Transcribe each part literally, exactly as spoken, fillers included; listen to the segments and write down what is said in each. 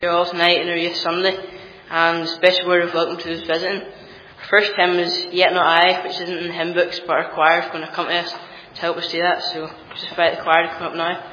You're all tonight in our Youth Sunday, and a special word of welcome to those visiting. Our first hymn is Yet Not I, which isn't in the hymn books, but our choir is going to accompany us to help us do that, so just invite the choir to come up now.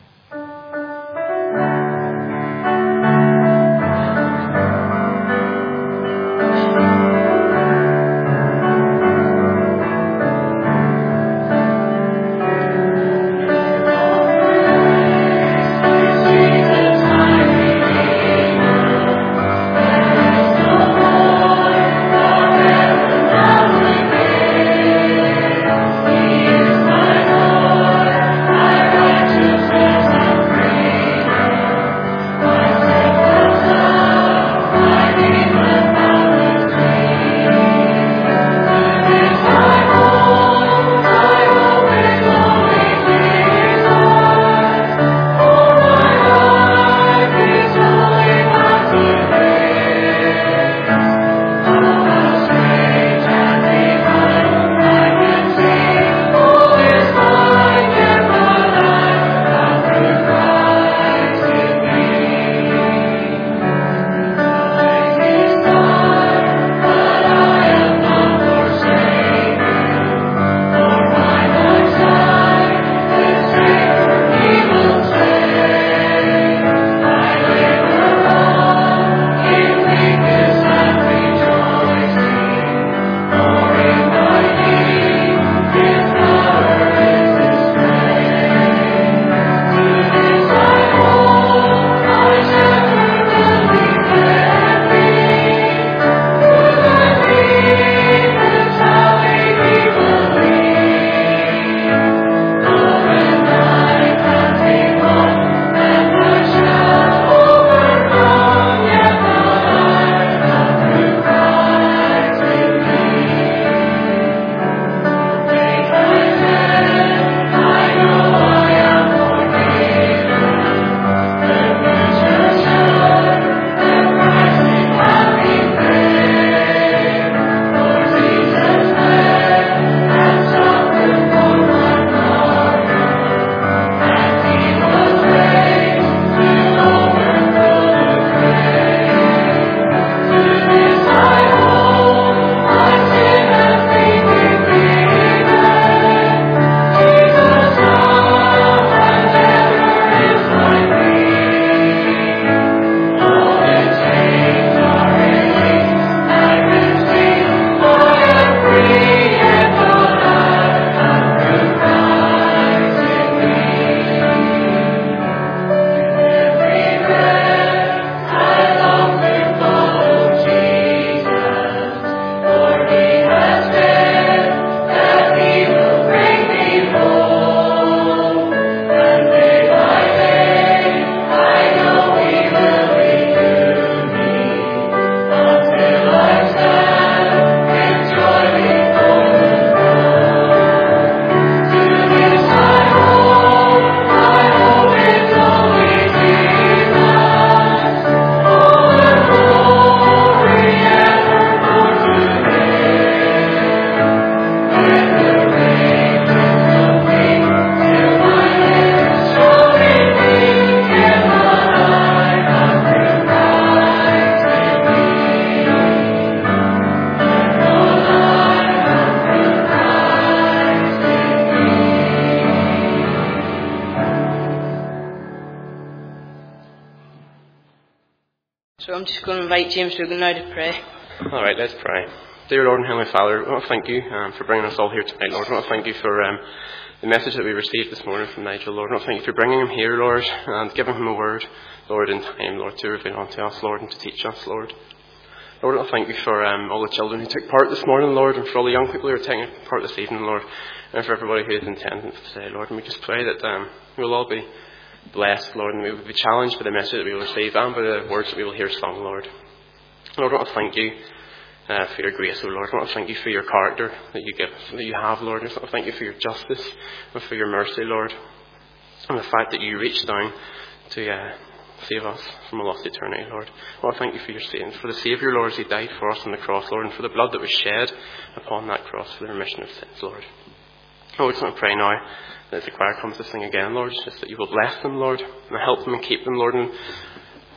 So I'm just going to invite James Dugan now to pray. All right, let's pray. Dear Lord and Heavenly Father, I want to thank you um, for bringing us all here tonight, Lord. I want to thank you for um, the message that we received this morning from Nigel, Lord. I want to thank you for bringing him here, Lord, and giving him a word, Lord, in time, Lord, to reveal unto us, Lord, and to teach us, Lord. Lord, I want to thank you for um, all the children who took part this morning, Lord, and for all the young people who are taking part this evening, Lord, and for everybody who is in attendance today, Lord. And we just pray that um, we'll all be blessed, Lord, and we will be challenged by the message that we will receive and by the words that we will hear sung, Lord. Lord, I want to thank you uh, for your grace, O Lord. I want to thank you for your character that you give, that you have, Lord. I want to thank you for your justice and for your mercy, Lord, and the fact that you reached down to uh, save us from a lost eternity, Lord. I want to thank you for your saints, for the Saviour, Lord, as he died for us on the cross, Lord, and for the blood that was shed upon that cross for the remission of sins, Lord. Lord, I just want to pray now that as the choir comes to sing again, Lord, just that you will bless them, Lord, and help them and keep them, Lord, and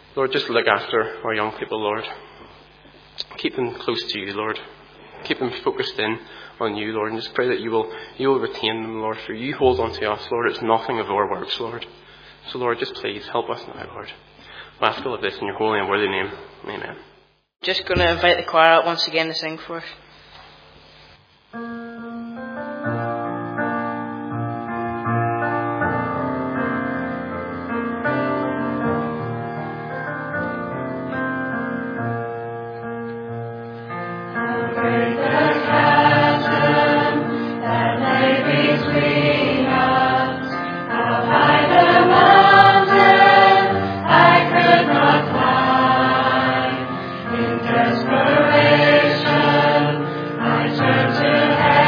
Lord, just look after our young people, Lord. Keep them close to you, Lord. Keep them focused in on you, Lord, and just pray that you will you will retain them, Lord, for you hold on to us, Lord. It's nothing of our works, Lord. So, Lord, just please help us now, Lord. We ask all of this in your holy and worthy name. Amen. Just going to invite the choir up once again to sing for us. Desperation, I turn to heaven.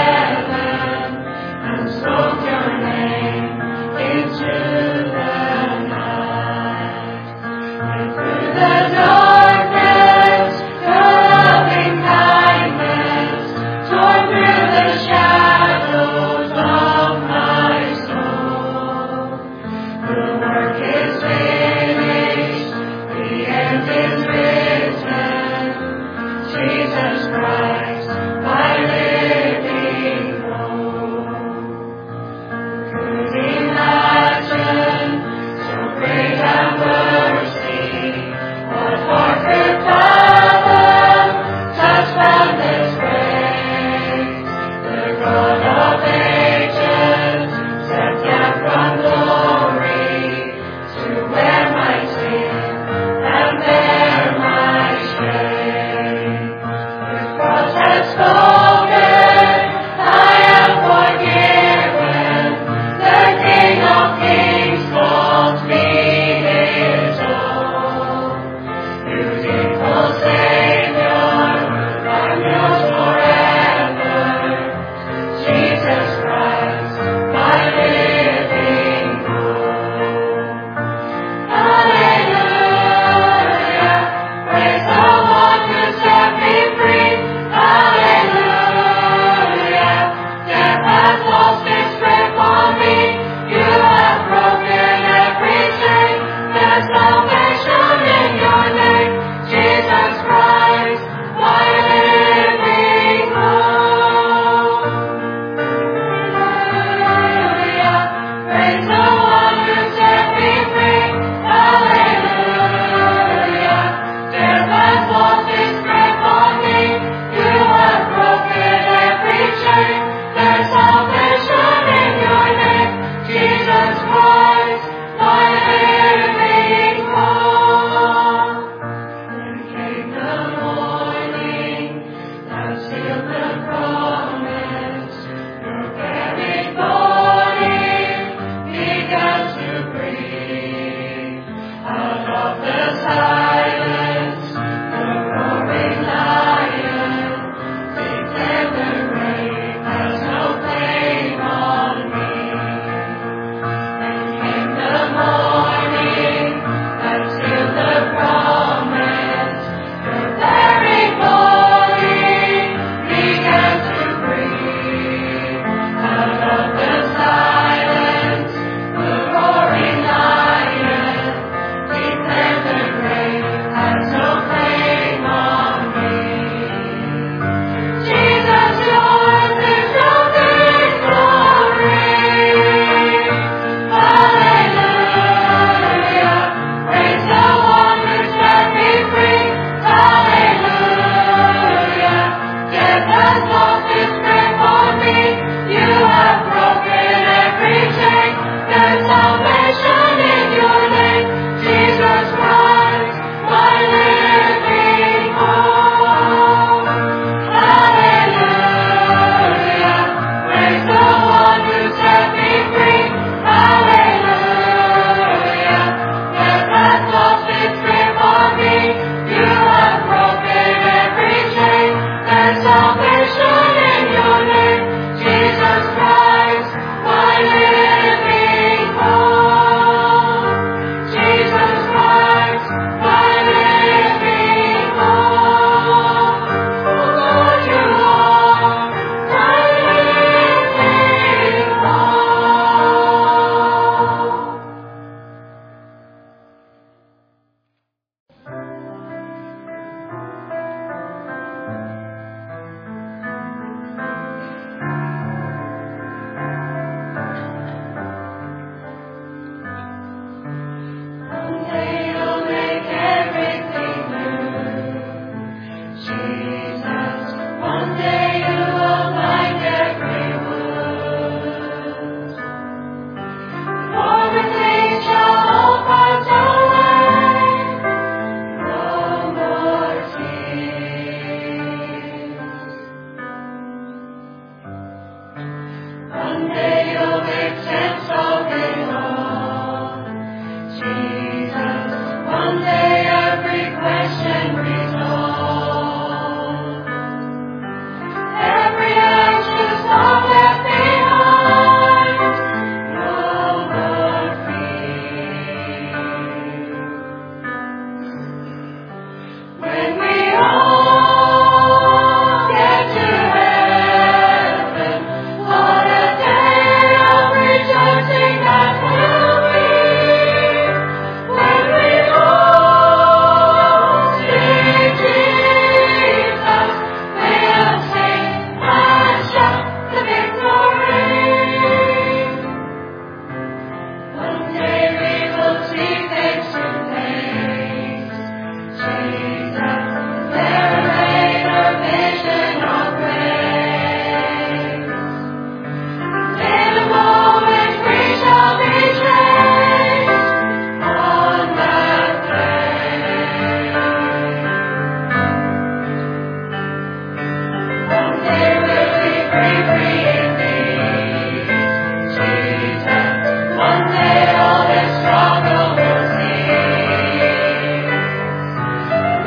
One day all this struggle will cease.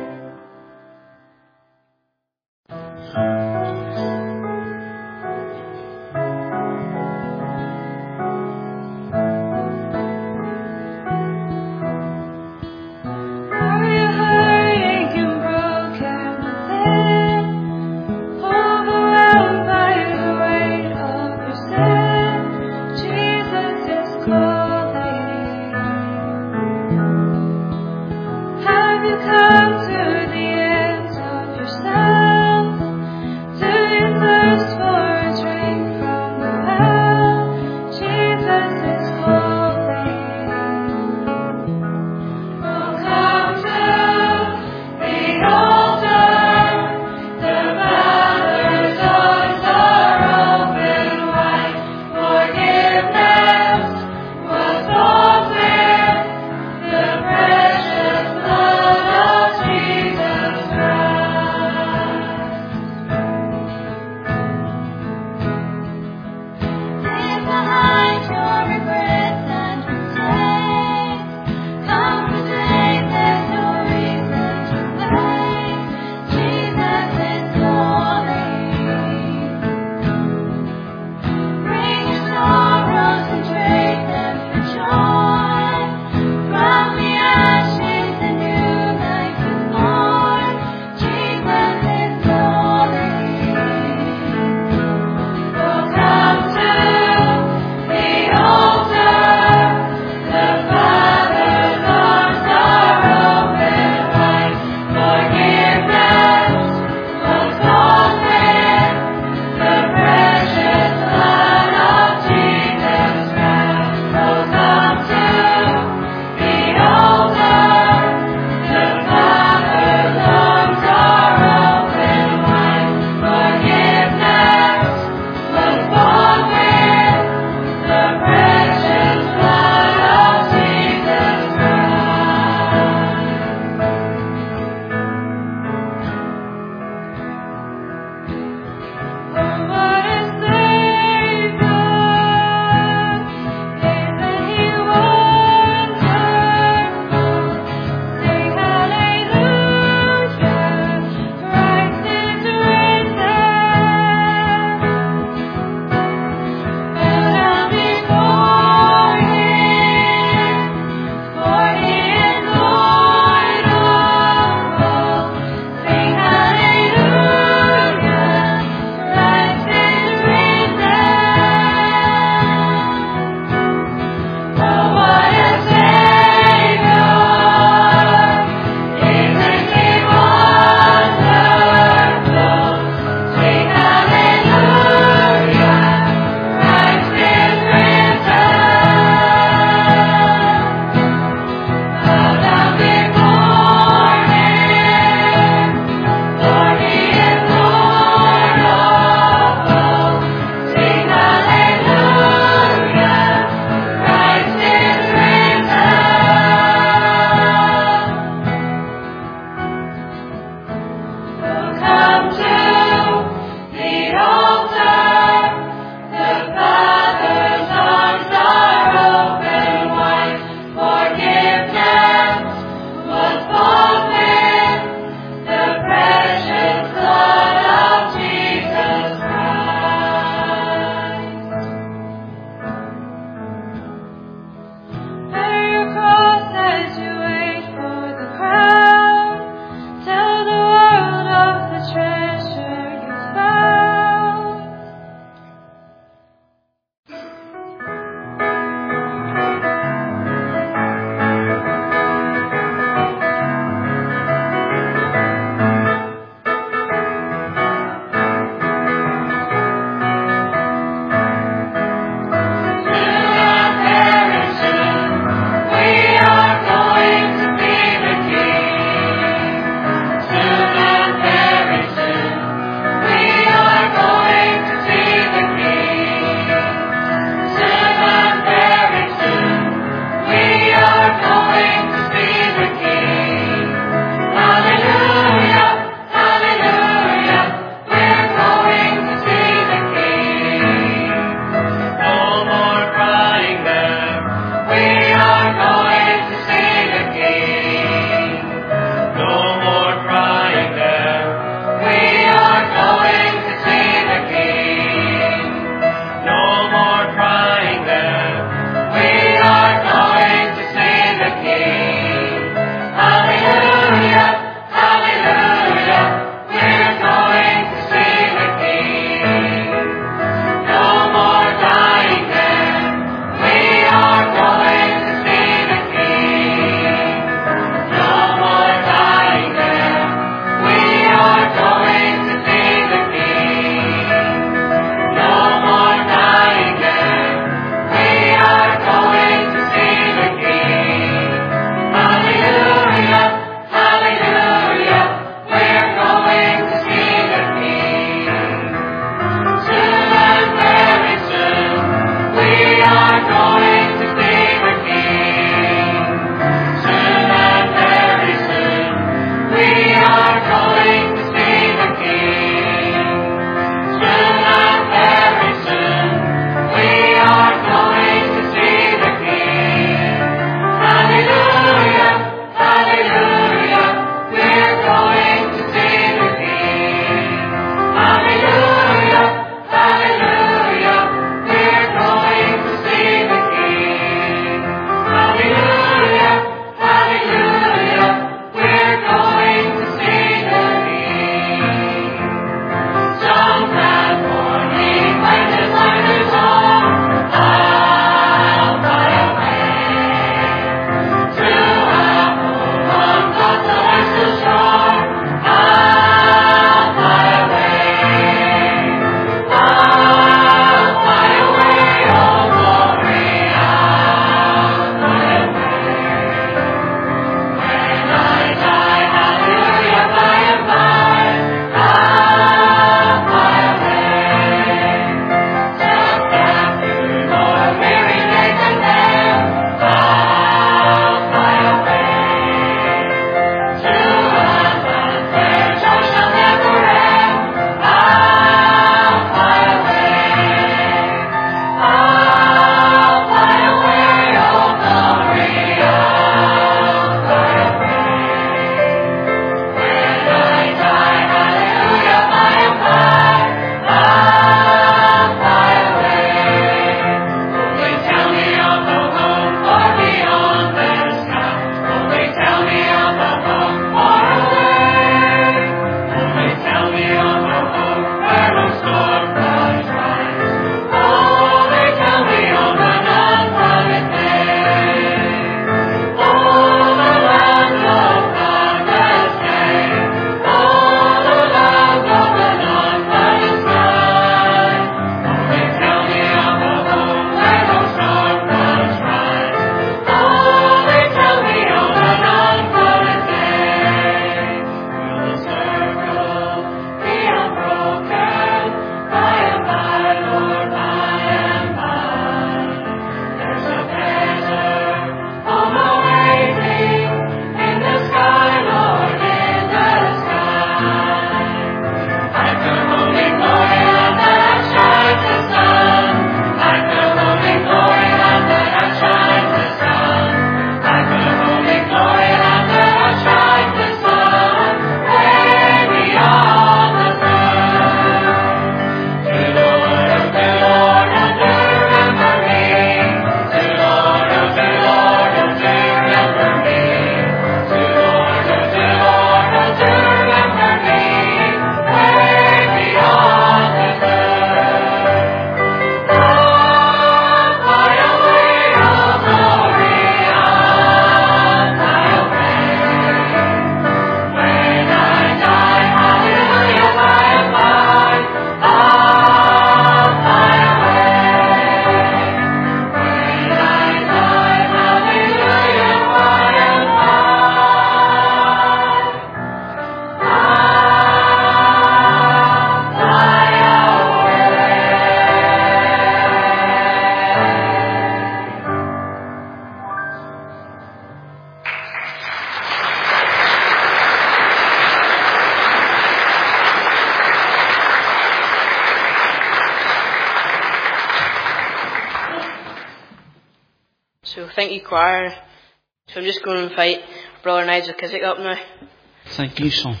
thank you, choir. So I'm just going to invite Brother Nigel Kissack up now. Thank you, son.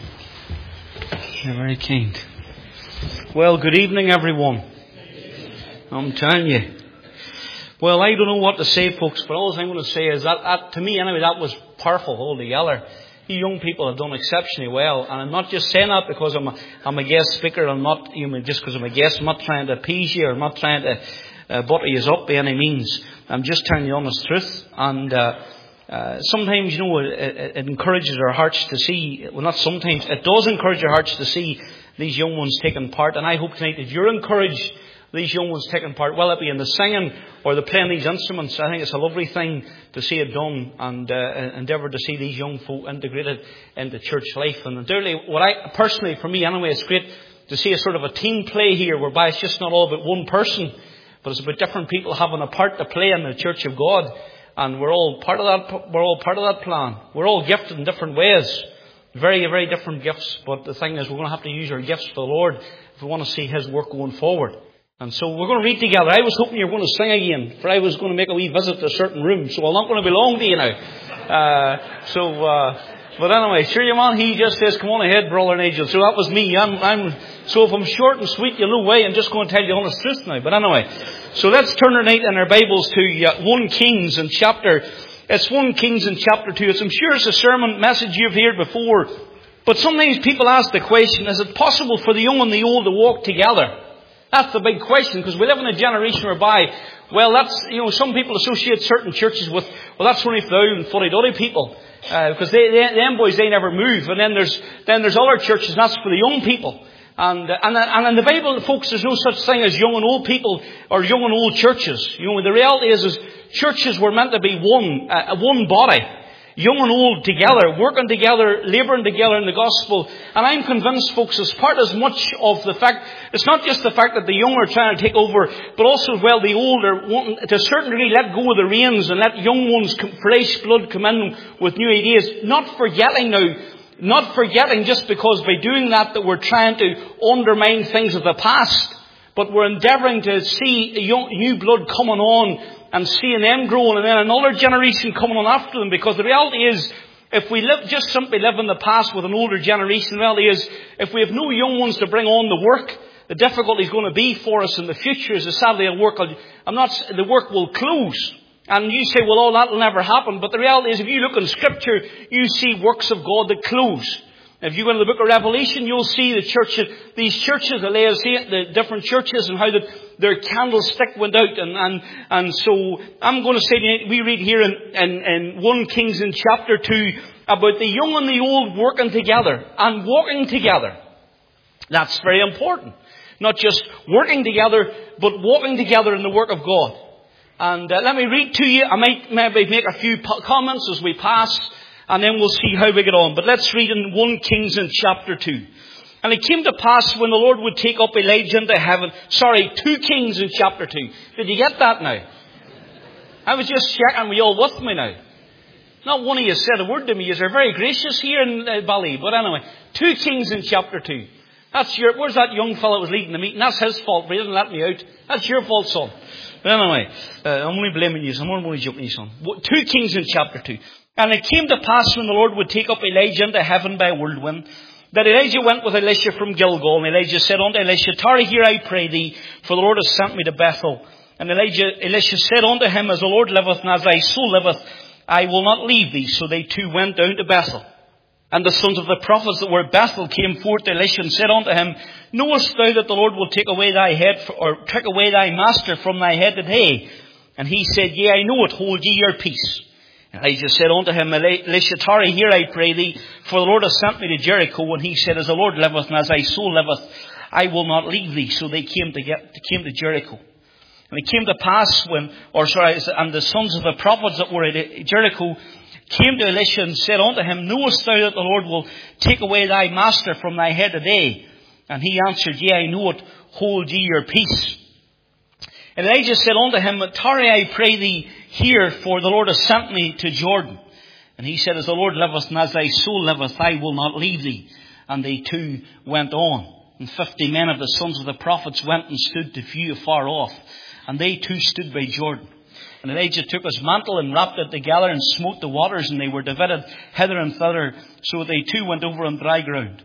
You're very kind. Well, good evening, everyone. I'm telling you. Well, I don't know what to say, folks, but all I'm going to say is that, that to me, anyway, that was powerful altogether. You young people have done exceptionally well, and I'm not just saying that because I'm a, I'm a guest speaker. I'm not, you know, just because I'm a guest. I'm not trying to appease you. I'm not trying to uh, butter you up by any means. I'm just telling you the honest truth. And uh, uh, sometimes, you know, it, it, it encourages our hearts to see. Well, not sometimes. It does encourage our hearts to see these young ones taking part. And I hope tonight that you're encouraged. These young ones taking part, whether it be in the singing or the playing these instruments. I think it's a lovely thing to see it done, and uh, endeavour to see these young folk integrated into church life. And dearly, what I personally, for me anyway, it's great to see a sort of a team play here, whereby it's just not all about one person, but it's about different people having a part to play in the Church of God, and we're all part of that. We're all part of that plan. We're all gifted in different ways, very, very different gifts. But the thing is, we're going to have to use our gifts for the Lord if we want to see His work going forward. And so we're going to read together. I was hoping you were going to sing again, for I was going to make a wee visit to a certain room, so I'm not going to be long to you now. Uh, so, uh, but anyway, sure you man, he just says, come on ahead, Brother Nigel. So that was me. I'm, I'm, so if I'm short and sweet, you'll know why. I'm just going to tell you the honest truth now. But anyway, so let's turn tonight in our Bibles to uh, First Kings in chapter, it's First Kings in chapter two. It's, I'm sure it's a sermon message you've heard before, but sometimes people ask the question, is it possible for the young and the old to walk together? That's the big question, because we live in a generation whereby, well, that's, you know, some people associate certain churches with, well, that's only for the old and fuddy-duddy people, uh, because they, they, them boys, they never move. And then there's, then there's other churches, and that's for the young people. And, uh, and, and in the Bible, folks, there's no such thing as young and old people, or young and old churches. You know, the reality is, is churches were meant to be one, uh, one body. Young and old together, working together, labouring together in the gospel. And I'm convinced, folks, it's part as much of the fact, it's not just the fact that the young are trying to take over, but also as well the old are wanting to a certain degree let go of the reins and let young ones, fresh blood, come in with new ideas. Not forgetting now, not forgetting just because by doing that that we're trying to undermine things of the past, but we're endeavouring to see a young, new blood coming on and seeing them growing, and then another generation coming on after them. Because the reality is, if we live, just simply live in the past with an older generation, the reality is, if we have no young ones to bring on the work, the difficulty is going to be for us in the future is that sadly the work, I'm not, the work will close. And you say, well, all that will never happen. But the reality is, if you look in Scripture, you see works of God that close. If you go into the book of Revelation, you'll see the churches, these churches, the Laodicean, the different churches, and how the, their candlestick went out. And, and, and so I'm going to say, we read here in, in, in First Kings in chapter two about the young and the old working together and walking together. That's very important. Not just working together, but walking together in the work of God. And uh, let me read to you. I might maybe make a few comments as we pass, and then we'll see how we get on. But let's read in First Kings in chapter two. And it came to pass when the Lord would take up Elijah into heaven. Sorry, Second Kings in chapter two. Did you get that now? I was just checking. Were you all with me now? Not one of you said a word to me. You're very gracious here in uh, Bali. But anyway, Second Kings in chapter two. That's your, where's that young fellow that was leading the meeting? That's his fault, but he didn't let me out. That's your fault, son. But anyway, uh, I'm only blaming you. I'm only joking you, son. Second Kings in chapter two. And it came to pass when the Lord would take up Elijah into heaven by a whirlwind, that Elijah went with Elisha from Gilgal. And Elijah said unto Elisha, tarry here, I pray thee, for the Lord has sent me to Bethel. And Elijah, Elisha said unto him, as the Lord liveth, and as thy soul liveth, I will not leave thee. So they two went down to Bethel. And the sons of the prophets that were at Bethel came forth to Elisha and said unto him, knowest thou that the Lord will take away thy head, for, or take away thy master from thy head today? And he said, yea, I know it, hold ye your peace. And Elijah said unto him, Elisha, tarry here, I pray thee, for the Lord has sent me to Jericho. And he said, as the Lord liveth, and as thy soul liveth, I will not leave thee. So they came to get, came to Jericho. And it came to pass when, or sorry, and the sons of the prophets that were at Jericho came to Elisha and said unto him, knowest thou that the Lord will take away thy master from thy head today? And he answered, yea, I know it, hold ye your peace. And Elijah said unto him, tarry, I pray thee here, for the Lord has sent me to Jordan. And he said, as the Lord liveth, and as thy soul liveth, I will not leave thee. And they two went on. And fifty men of the sons of the prophets went and stood to view afar off. And they too stood by Jordan. And Elijah took his mantle and wrapped it together and smote the waters, and they were divided hither and thither. So they too went over on dry ground.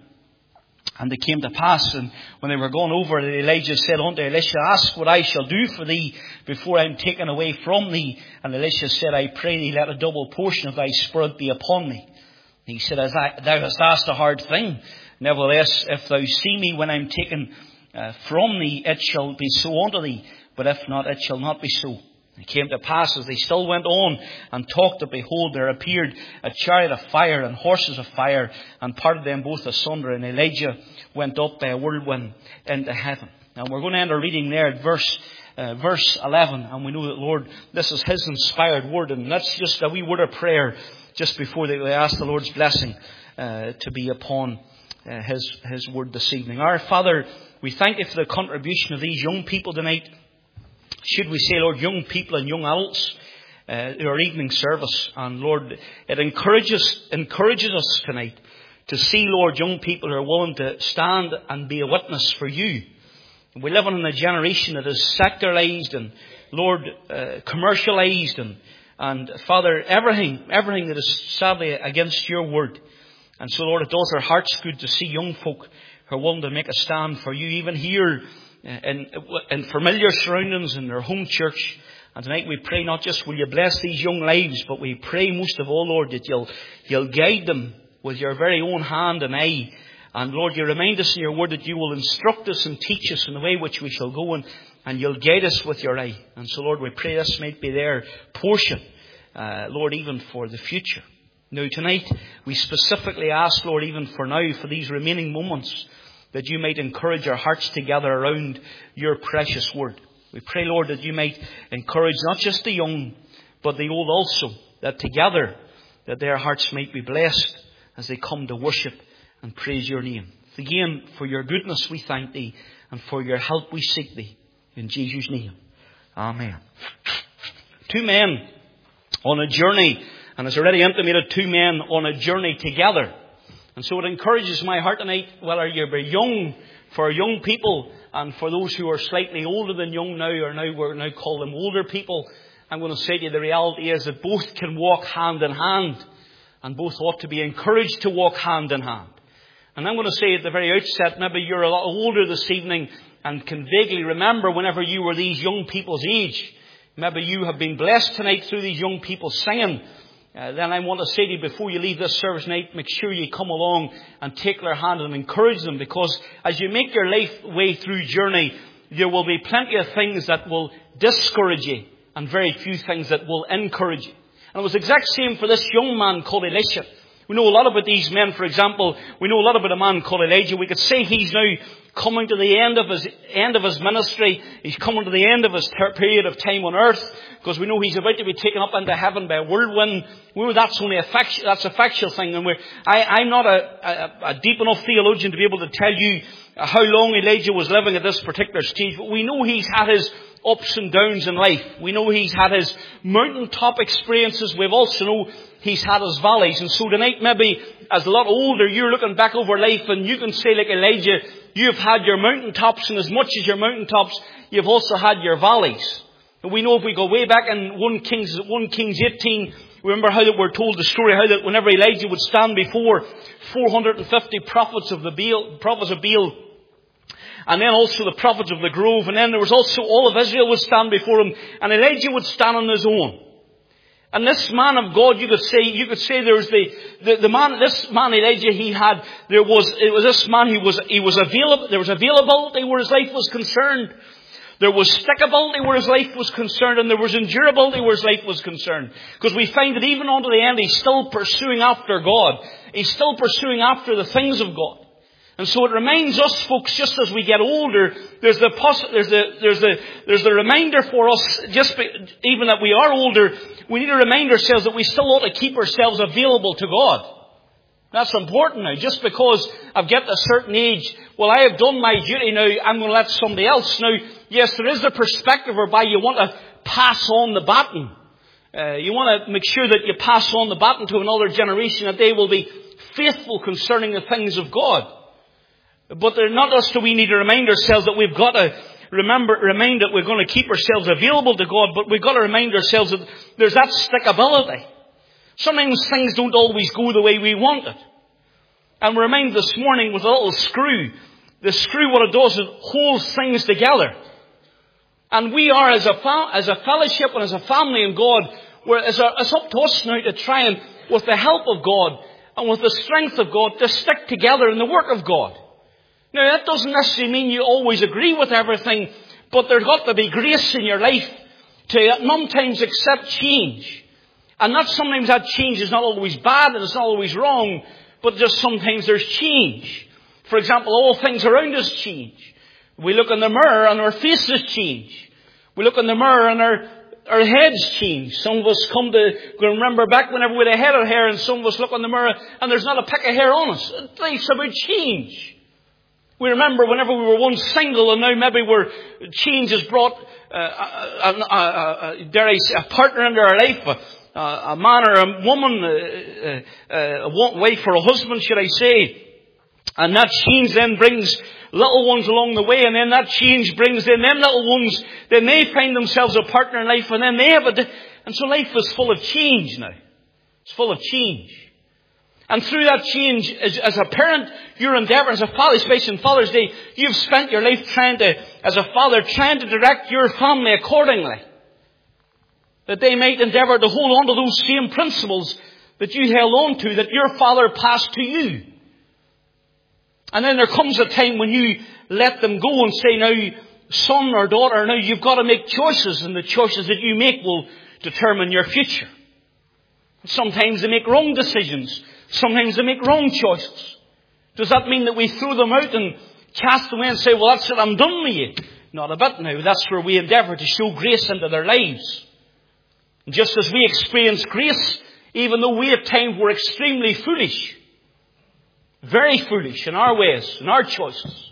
And they came to pass, and when they were gone over, Elijah said unto Elisha, Ask what I shall do for thee before I am taken away from thee. And Elisha said, I pray thee, let a double portion of thy spirit be upon me. And he said, As I, Thou hast asked a hard thing. Nevertheless, if thou see me when I am taken uh, from thee, it shall be so unto thee. But if not, it shall not be so. It came to pass, as they still went on and talked, that behold, there appeared a chariot of fire and horses of fire, and parted them both asunder. And Elijah went up by a whirlwind into heaven. Now we're going to end our reading there at verse uh, verse eleven, and we know that, Lord, this is His inspired word, and that's just a wee word of prayer just before they ask the Lord's blessing uh, to be upon uh, His His word this evening. Our Father, we thank You for the contribution of these young people tonight. Should we say, Lord, young people and young adults, uh, in our evening service. And Lord, it encourages, encourages us tonight to see, Lord, young people who are willing to stand and be a witness for You. We live in a generation that is secularized and, Lord, uh, commercialized and, and Father, everything, everything that is sadly against Your word. And so, Lord, it does our hearts good to see young folk who are willing to make a stand for You, even here In, in familiar surroundings in their home church. And tonight we pray not just will You bless these young lives, but we pray most of all, Lord, that You'll, you'll guide them with Your very own hand and eye. And Lord, You remind us in Your word that You will instruct us and teach us in the way which we shall go, and, and You'll guide us with Your eye. And so, Lord, we pray this might be their portion, uh, Lord, even for the future. Now tonight we specifically ask, Lord, even for now, for these remaining moments, that You might encourage our hearts together around Your precious word. We pray, Lord, that You might encourage not just the young, but the old also, that together, that their hearts might be blessed as they come to worship and praise Your name. Again, for Your goodness we thank Thee, and for Your help we seek Thee. In Jesus' name. Amen. Two men on a journey, and it's already intimated, two men on a journey together. And so it encourages my heart tonight, whether you're very young, for young people, and for those who are slightly older than young now, or now we're now call them older people. I'm going to say to you, the reality is that both can walk hand in hand, and both ought to be encouraged to walk hand in hand. And I'm going to say at the very outset, maybe you're a lot older this evening and can vaguely remember whenever you were these young people's age. Maybe you have been blessed tonight through these young people singing. Uh, then I want to say to you, before you leave this service tonight, make sure you come along and take their hand and encourage them, because as you make your life way through journey, there will be plenty of things that will discourage you and very few things that will encourage you. And it was the exact same for this young man called Elisha. We know a lot about these men. For example, we know a lot about a man called Elijah. We could say he's now coming to the end of his end of his ministry. He's coming to the end of his ter- period of time on earth, because we know he's about to be taken up into heaven by a whirlwind. We know that's only a fact, that's a factual thing. And we're, I, I'm not a, a, a deep enough theologian to be able to tell you how long Elijah was living at this particular stage. But we know he's had his ups and downs in life. We know he's had his mountaintop experiences. We've also know he's had his valleys. And so tonight, maybe as a lot older, you're looking back over life and you can say like Elijah, you've had your mountaintops, and as much as your mountaintops, you've also had your valleys. And we know if we go way back in First Kings, First Kings eighteen, remember how that we're told the story, how that whenever Elijah would stand before four hundred fifty prophets of the Baal, prophets of Baal, and then also the prophets of the grove, and then there was also all of Israel would stand before him, and Elijah would stand on his own. And this man of God, you could say, you could say there was the, the, the man, this man Elijah, he had, there was, it was this man, he was, he was available, there was availability where his life was concerned. There was stickability where his life was concerned, and there was endurability where his life was concerned. Because we find that even unto the end, he's still pursuing after God. He's still pursuing after the things of God. And so it reminds us, folks, just as we get older, there's the poss- there's the there's the there's the reminder for us, just be, even that we are older, we need to remind ourselves that we still ought to keep ourselves available to God. That's important now. Just because I've got a certain age, well, I have done my duty now, I'm going to let somebody else. Now, yes, there is a perspective whereby you want to pass on the baton. Uh, you want to make sure that you pass on the baton to another generation, that they will be faithful concerning the things of God. But they're not us, do we need to remind ourselves that we've got to remember, remind that we're going to keep ourselves available to God, but we've got to remind ourselves that there's that stickability. Sometimes things don't always go the way we want it. And we're reminded this morning with a little screw. The screw, what it does is it holds things together. And we are, as a fa- as a fellowship and as a family in God, we're, it's, a, it's up to us now to try and, with the help of God and with the strength of God, to stick together in the work of God. Now, that doesn't necessarily mean you always agree with everything, but there's got to be grace in your life to sometimes accept change. And not sometimes that change is not always bad and it's not always wrong, but just sometimes there's change. For example, all things around us change. We look in the mirror and our faces change. We look in the mirror and our, our heads change. Some of us come to remember back whenever we had a head of hair, and some of us look in the mirror and there's not a peck of hair on us. It's about change. We remember whenever we were once single and now maybe we're, change has brought, uh, a, a, a, a, dare I say, a partner into our life, a, a man or a woman, a, a, a wife or a husband, should I say. And that change then brings little ones along the way, and then that change brings in them little ones, then they find themselves a partner in life, and then they have a, di- and so life is full of change now. It's full of change. And through that change, as, as a parent, your endeavour, as a father, especially on Father's Day, you've spent your life trying to, as a father, trying to direct your family accordingly. That they might endeavour to hold on to those same principles that you held on to, that your father passed to you. And then there comes a time when you let them go and say, now, son or daughter, now you've got to make choices, and the choices that you make will determine your future. Sometimes they make wrong decisions. Sometimes they make wrong choices. Does that mean that we throw them out and cast them away and say, well, that's it, I'm done with you? Not a bit now. That's where we endeavour to show grace into their lives. And just as we experience grace, even though we at times were extremely foolish, very foolish in our ways, in our choices,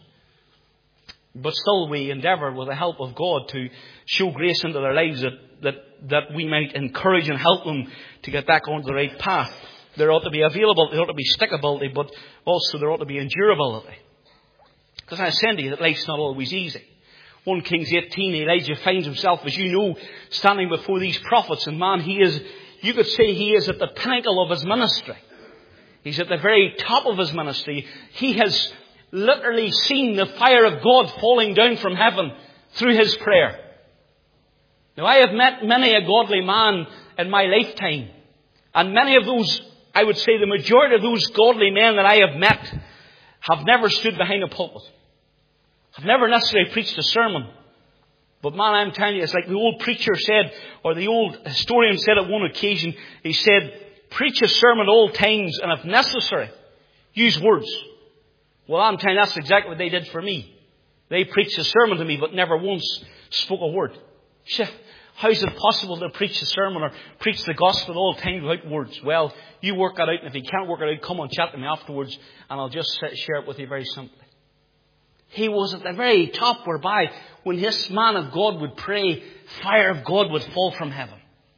but still we endeavour with the help of God to show grace into their lives, that, that, that we might encourage and help them to get back onto the right path. There ought to be availability, there ought to be stickability, but also there ought to be endurability. Because I say to you that life's not always easy. First Kings eighteen, Elijah finds himself, as you know, standing before these prophets, and man, he is, you could say he is at the pinnacle of his ministry. He's at the very top of his ministry. He has literally seen the fire of God falling down from heaven through his prayer. Now, I have met many a godly man in my lifetime. And many of those, I would say the majority of those godly men that I have met, have never stood behind a pulpit. Have never necessarily preached a sermon. But man, I'm telling you, it's like the old preacher said, or the old historian said at one occasion, he said, preach a sermon at all times, and if necessary, use words. Well, I'm telling you, that's exactly what they did for me. They preached a sermon to me, but never once spoke a word. How is it possible to preach a sermon or preach the gospel at all times without words? Well, you work that out, and if you can't work it out, come and chat to me afterwards, and I'll just share it with you very simply. He was at the very top, whereby when this man of God would pray, fire of God would fall from heaven.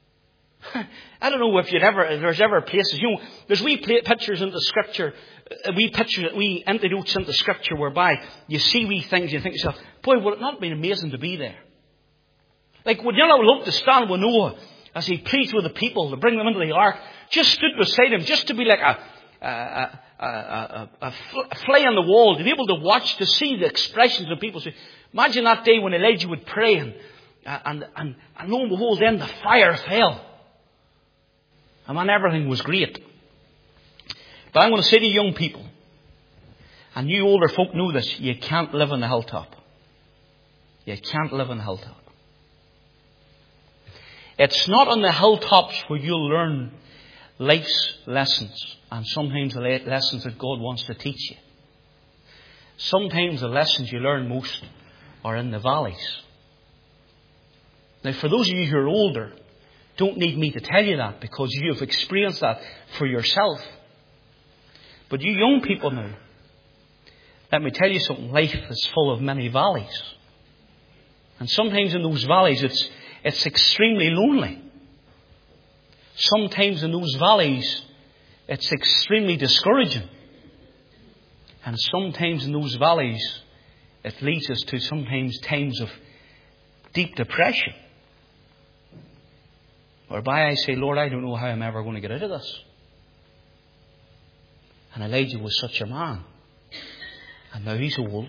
I don't know if you'd ever, if there's ever places, you know, there's wee pictures into Scripture, wee pictures, wee antidotes into Scripture, whereby you see wee things and you think to yourself, boy, would it not have been amazing to be there? Like, would you not love to stand with Noah as he pleads with the people to bring them into the ark, just stood beside him, just to be like a, a, a, a, a, a fly on the wall, to be able to watch, to see the expressions of people. Imagine that day when Elijah would pray, and, and, and, and lo and behold, then the fire fell. And man, everything was great. But I'm going to say to young people, and you older folk know this, you can't live on the hilltop. You can't live on the hilltop. It's not on the hilltops where you'll learn life's lessons, and sometimes the lessons that God wants to teach you. Sometimes the lessons you learn most are in the valleys. Now, for those of you who are older, don't need me to tell you that, because you have experienced that for yourself. But you young people now, let me tell you something. Life is full of many valleys. And sometimes in those valleys it's, it's extremely lonely. Sometimes in those valleys it's extremely discouraging. And sometimes in those valleys it leads us to sometimes times of deep depression, whereby I say, Lord, I don't know how I'm ever going to get out of this. And Elijah was such a man. And now he's old,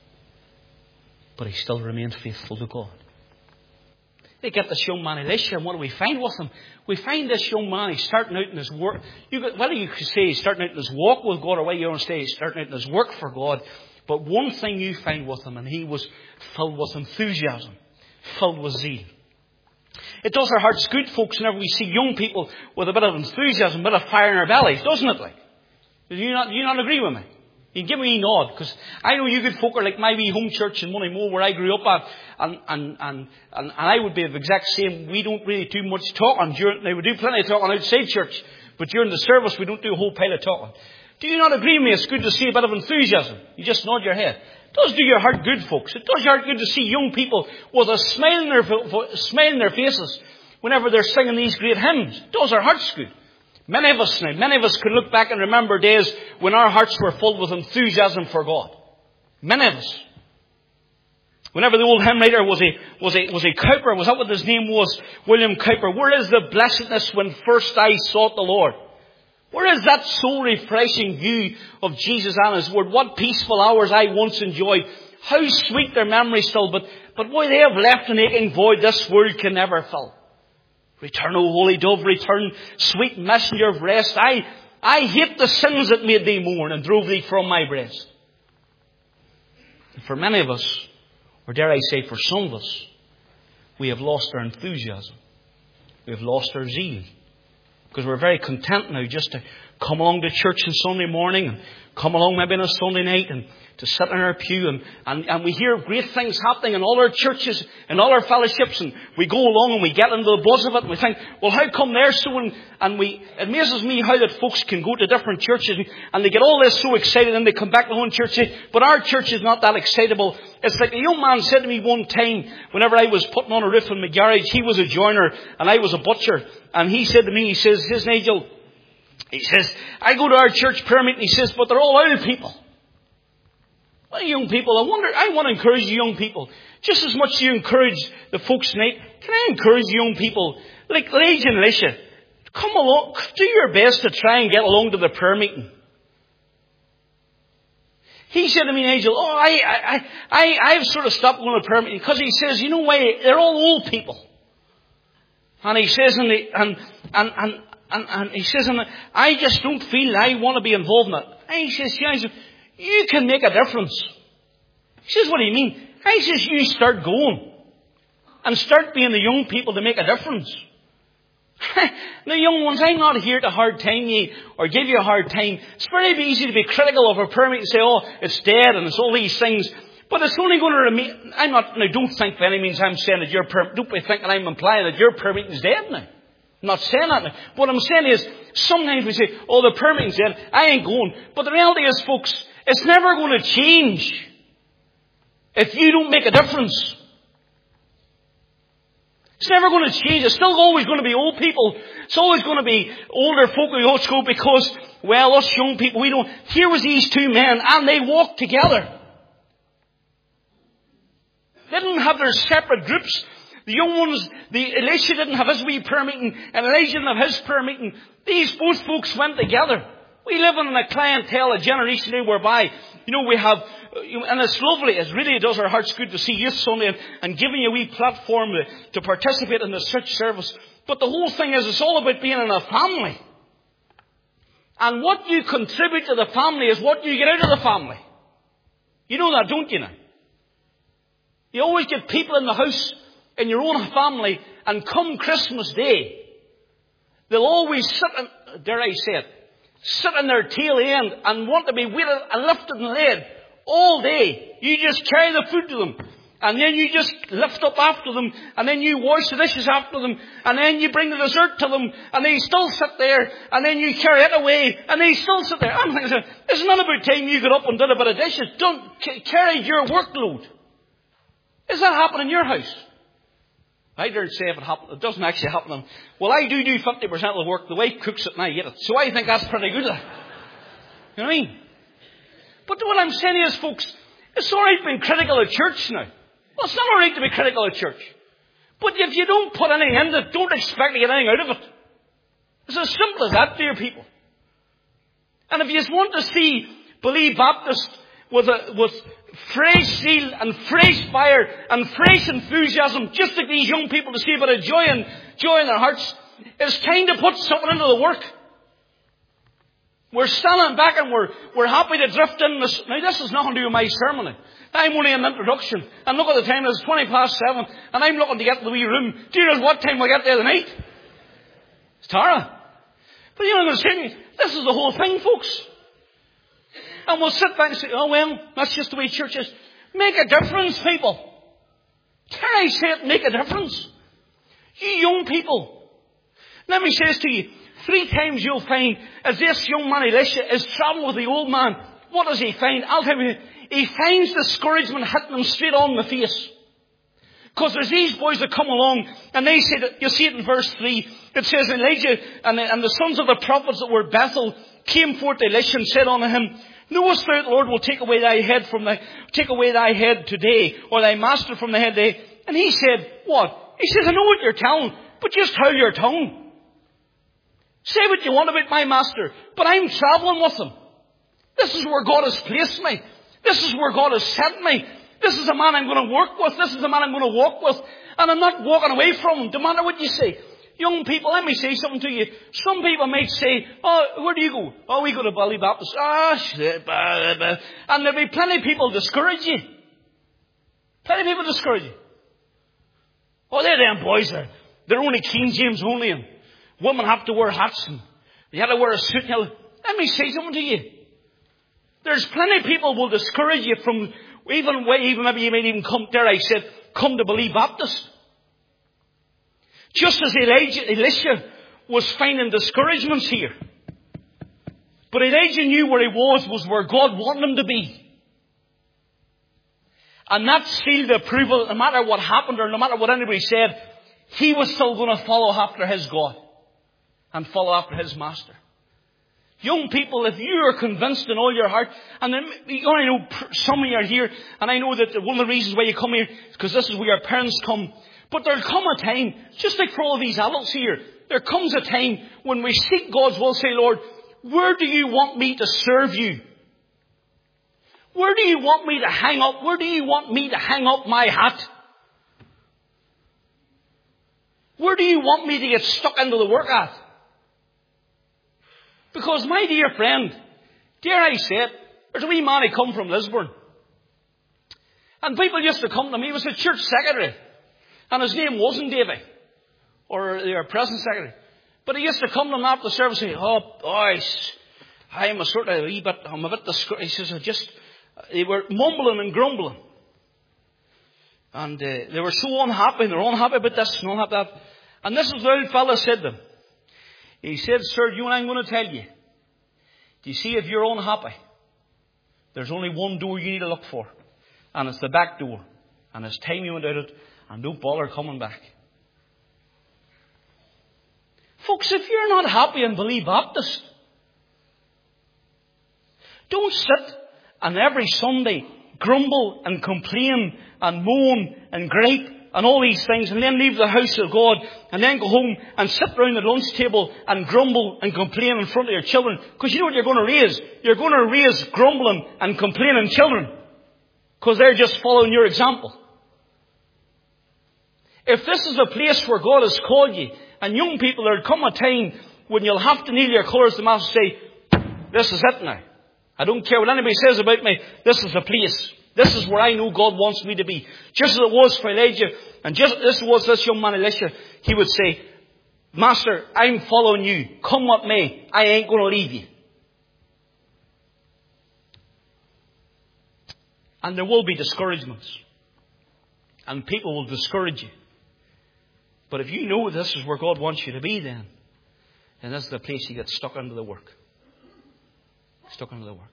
but he still remained faithful to God. They get this young man Elisha, and what do we find with him? We find this young man, he's starting out in his work. You could, whether you could say he's starting out in his walk with God, or whether you want to say he's starting out in his work for God. But one thing you find with him, and he was filled with enthusiasm, filled with zeal. It does our hearts good, folks, whenever we see young people with a bit of enthusiasm, a bit of fire in their bellies, doesn't it? Like, do you not, do you not agree with me? You give me a nod, because I know you good folk are like my wee home church in Moneymore where I grew up at, and, and, and, and, and I would be the exact same. We don't really do much talking during, now we do plenty of talking outside church, but during the service we don't do a whole pile of talking. Do you not agree with me? It's good to see a bit of enthusiasm. You just nod your head. It does do your heart good, folks. It does your heart good to see young people with a smile in their, smile in their faces whenever they're singing these great hymns. It does our hearts good. Many of us now, many of us could look back and remember days when our hearts were filled with enthusiasm for God. Many of us. Whenever the old hymn writer was a, was a, was a Cowper, was that what his name was? William Cowper. Where is the blessedness when first I sought the Lord? Where is that soul refreshing view of Jesus and His Word? What peaceful hours I once enjoyed. How sweet their memory still, but, but boy, they have left an aching void this world can never fill. Return, O holy dove, return, sweet messenger of rest. I, I hate the sins that made thee mourn and drove thee from my breast. And for many of us, or dare I say for some of us, we have lost our enthusiasm. We have lost our zeal. Because we're very content now just to come along to church on Sunday morning and come along maybe on a Sunday night and to sit in our pew and, and, and we hear great things happening in all our churches and all our fellowships, and we go along and we get into the buzz of it and we think, well, how come they're so, and, and we, it amazes me how that folks can go to different churches and, and they get all this so excited and they come back to one church, but our church is not that excitable. It's like a young man said to me one time whenever I was putting on a roof in my garage. He was a joiner and I was a butcher, and he said to me, he says, his Nigel, he says, I go to our church prayer meeting, he says, but they're all old people. Well, young people, I wonder, I want to encourage you young people, just as much as you encourage the folks tonight, can I encourage young people, like Elijah and Elisha, come along, do your best to try and get along to the prayer meeting. He said to me, Nigel, oh, I, I, I, I've sort of stopped going to the prayer meeting, because he says, you know why, they're all old people. And he says, in the, and, and, and, and, and he says, and I just don't feel I want to be involved in it. And he says, yeah, he says, you can make a difference. He says, what do you mean? He says, you start going. And start being the young people to make a difference. The young ones, I'm not here to hard time you or give you a hard time. It's very easy to be critical of a prayer meeting and say, oh, it's dead and it's all these things. But it's only going to remain. I'm not, now don't think by any means I'm saying that your prayer, don't be thinking I'm implying that your prayer meeting is dead now. I'm not saying that now. What I'm saying is, sometimes we say, oh, the prayer meeting's dead, I ain't going. But the reality is, folks, it's never going to change if you don't make a difference. It's never going to change. It's still always going to be old people. It's always going to be older folk who go to school because, well, us young people, we don't. Here was these two men and they walked together. They didn't have their separate groups. The young ones, the Elisha didn't have his wee prayer meeting and Elijah didn't have his prayer meeting. These both folks went together. We live in a clientele, a generation now whereby, you know, we have, and it's lovely, it really does our hearts good to see Youth Sunday and, and giving you a wee platform to, to participate in the church service. But the whole thing is, it's all about being in a family. And what you contribute to the family is what you get out of the family. You know that, don't you now? You always get people in the house, in your own family, and come Christmas Day, they'll always sit, in, dare I say it, sit in their tail end and want to be weighted and lifted and led all day. You just carry the food to them. And then you just lift up after them. And then you wash the dishes after them. And then you bring the dessert to them. And they still sit there. And then you carry it away. And they still sit there. I'm thinking, it's not about time you got up and did a bit of dishes. Don't c- carry your workload. Is that happening in your house? I dare say if it happens, it doesn't actually happen. Well, I do do fifty percent of the work. The wife cooks it and I eat it. So I think that's pretty good. You know what I mean? But what I'm saying is, folks, It's all right being critical of church now. Well, it's not all right to be critical of church. But if you don't put anything into it, don't expect to get anything out of it. It's as simple as that, dear people. And if you want to see Believe Baptist with a, with fresh zeal and fresh fire and fresh enthusiasm, just like these young people, to see a bit of joy and joy in their hearts, it's time to put something into the work. We're standing back and we're, we're happy to drift in this. Now, this is nothing to do with my sermon. I'm only an introduction. And look at the time, it's twenty past seven, and I'm looking to get to the wee room. Do you know what time we'll get there tonight? It's Tara. But you know what I'm going to say to you? This is the whole thing, folks. And we'll sit back and say, oh well, that's just the way church is. Make a difference, people. Can I say it? Make a difference. You young people. Let me say this to you. Three times you'll find, as this young man Elisha is traveling with the old man, what does he find? I'll tell you, he finds discouragement hitting him straight on the face. Because there's these boys that come along, and they say that, you see it in verse three, it says, Elijah and the, and the sons of the prophets that were Bethel came forth to Elisha and said unto him, knowest thou the Lord will take away thy head from thy, take away thy head today, or thy master from the head today? And he said, what? He says, I know what you're telling, but just hold your tongue. Say what you want about my master, but I'm traveling with him. This is where God has placed me. This is where God has sent me. This is a man I'm going to work with. This is a man I'm going to walk with. And I'm not walking away from him, no matter what you say. Young people, let me say something to you. Some people might say, oh, where do you go? Oh, we go to Bally Baptist. Ah, shit. Blah, blah. And there'll be plenty of people discourage you. Plenty of people discourage you. Oh, they're them boys there. They're only King James only. And women have to wear hats and they have to wear a suit. Let me say something to you. There's plenty of people who will discourage you from even way, even maybe you might even come there. I said, come to Believe Baptist. Just as Elijah, Elisha was finding discouragements here. But Elijah knew where he was, was where God wanted him to be. And that sealed the approval, no matter what happened or no matter what anybody said, he was still going to follow after his God. And follow after his master. Young people, if you are convinced in all your heart, and then, you know, I know some of you are here, and I know that one of the reasons why you come here is because this is where your parents come. But there'll come a time, just like for all these adults here, there comes a time when we seek God's will, say, Lord, where do you want me to serve you? Where do you want me to hang up? Where do you want me to hang up my hat? Where do you want me to get stuck into the work at? Because, my dear friend, dare I say it, there's a wee man who come from Lisburn. And people used to come to me. He was a church secretary. And his name wasn't Davy. Or their present secretary. But he used to come to them after the service and say, oh, boys, I'm a sort of a wee bit, I'm a bit discouraged. He says, I just, they were mumbling and grumbling. And uh, they were so unhappy. They were unhappy about this and unhappy about that. And this is what the old fella said to them. He said, sir, you and I'm going to tell you. Do you see, if you're unhappy, there's only one door you need to look for. And it's the back door. And it's time you went out it, and don't bother coming back. Folks, if you're not happy in Believe Baptist, don't sit and every Sunday grumble and complain and moan and gripe and all these things, and then leave the house of God, and then go home and sit around the lunch table and grumble and complain in front of your children. Because you know what you're going to raise? You're going to raise grumbling and complaining children. Because they're just following your example. If this is a place where God has called you, and young people, there'll come a time when you'll have to kneel your colours to the Master and say, this is it now. I don't care what anybody says about me. This is the place. This is where I know God wants me to be. Just as it was for Elijah, and just as it was this young man Elisha, he would say, Master, I'm following you. Come what may, I ain't going to leave you. And there will be discouragements. And people will discourage you. But if you know this is where God wants you to be, then, then this is the place you get stuck into the work. Stuck into the work.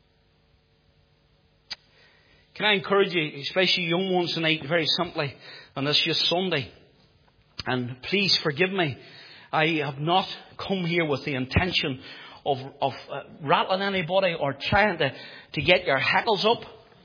Can I encourage you, especially young ones tonight, very simply, on this just Sunday, and please forgive me, I have not come here with the intention of, of uh, rattling anybody or trying to, to get your hackles up.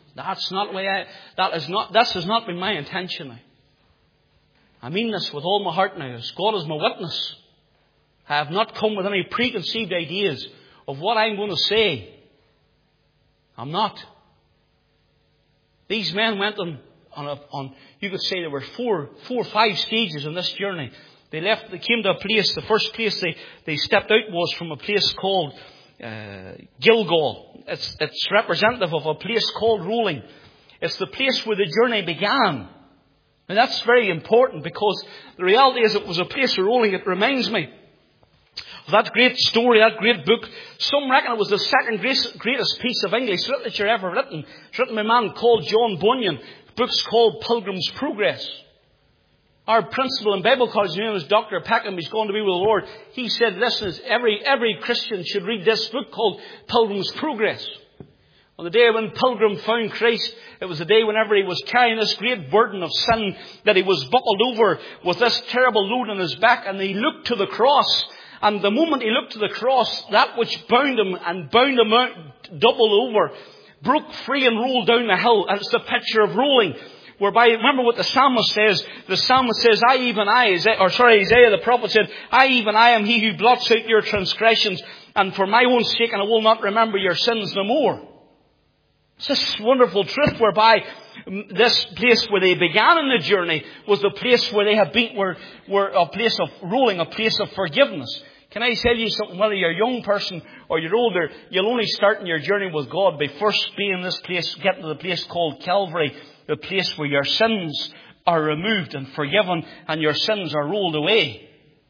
That's not the way I, that is not, this has not been my intention now. I mean this with all my heart now. As God is my witness. I have not come with any preconceived ideas of what I'm going to say. I'm not. These men went on, on, a, on you could say there were four, four or five stages in this journey. They left, they came to a place, the first place they, they stepped out was from a place called uh, Gilgal. It's, it's representative of a place called Rolling. It's the place where the journey began. And that's very important because the reality is it was a place of rolling. It reminds me of that great story, that great book. Some reckon it was the second greatest piece of English literature ever written. It's written by a man called John Bunyan. The book's called Pilgrim's Progress. Our principal in Bible college, his name is Doctor Peckham. He's going to be with the Lord. He said, listen, every, every Christian should read this book called Pilgrim's Progress. On the day when Pilgrim found Christ, it was the day whenever he was carrying this great burden of sin that he was buckled over with this terrible load on his back, and he looked to the cross. And the moment he looked to the cross, that which bound him and bound him out, doubled over, broke free and rolled down the hill. And it's the picture of rolling. Whereby, remember what the psalmist says. The psalmist says, I even I, or sorry, Isaiah the prophet said, I even I am he who blots out your transgressions, and for my own sake, and I will not remember your sins no more. It's this wonderful truth whereby this place where they began in the journey was the place where they had been, were, were a place of rolling, a place of forgiveness. Can I tell you something? Whether you're a young person or you're older, you'll only start in your journey with God by first being in this place, getting to the place called Calvary, the place where your sins are removed and forgiven and your sins are rolled away.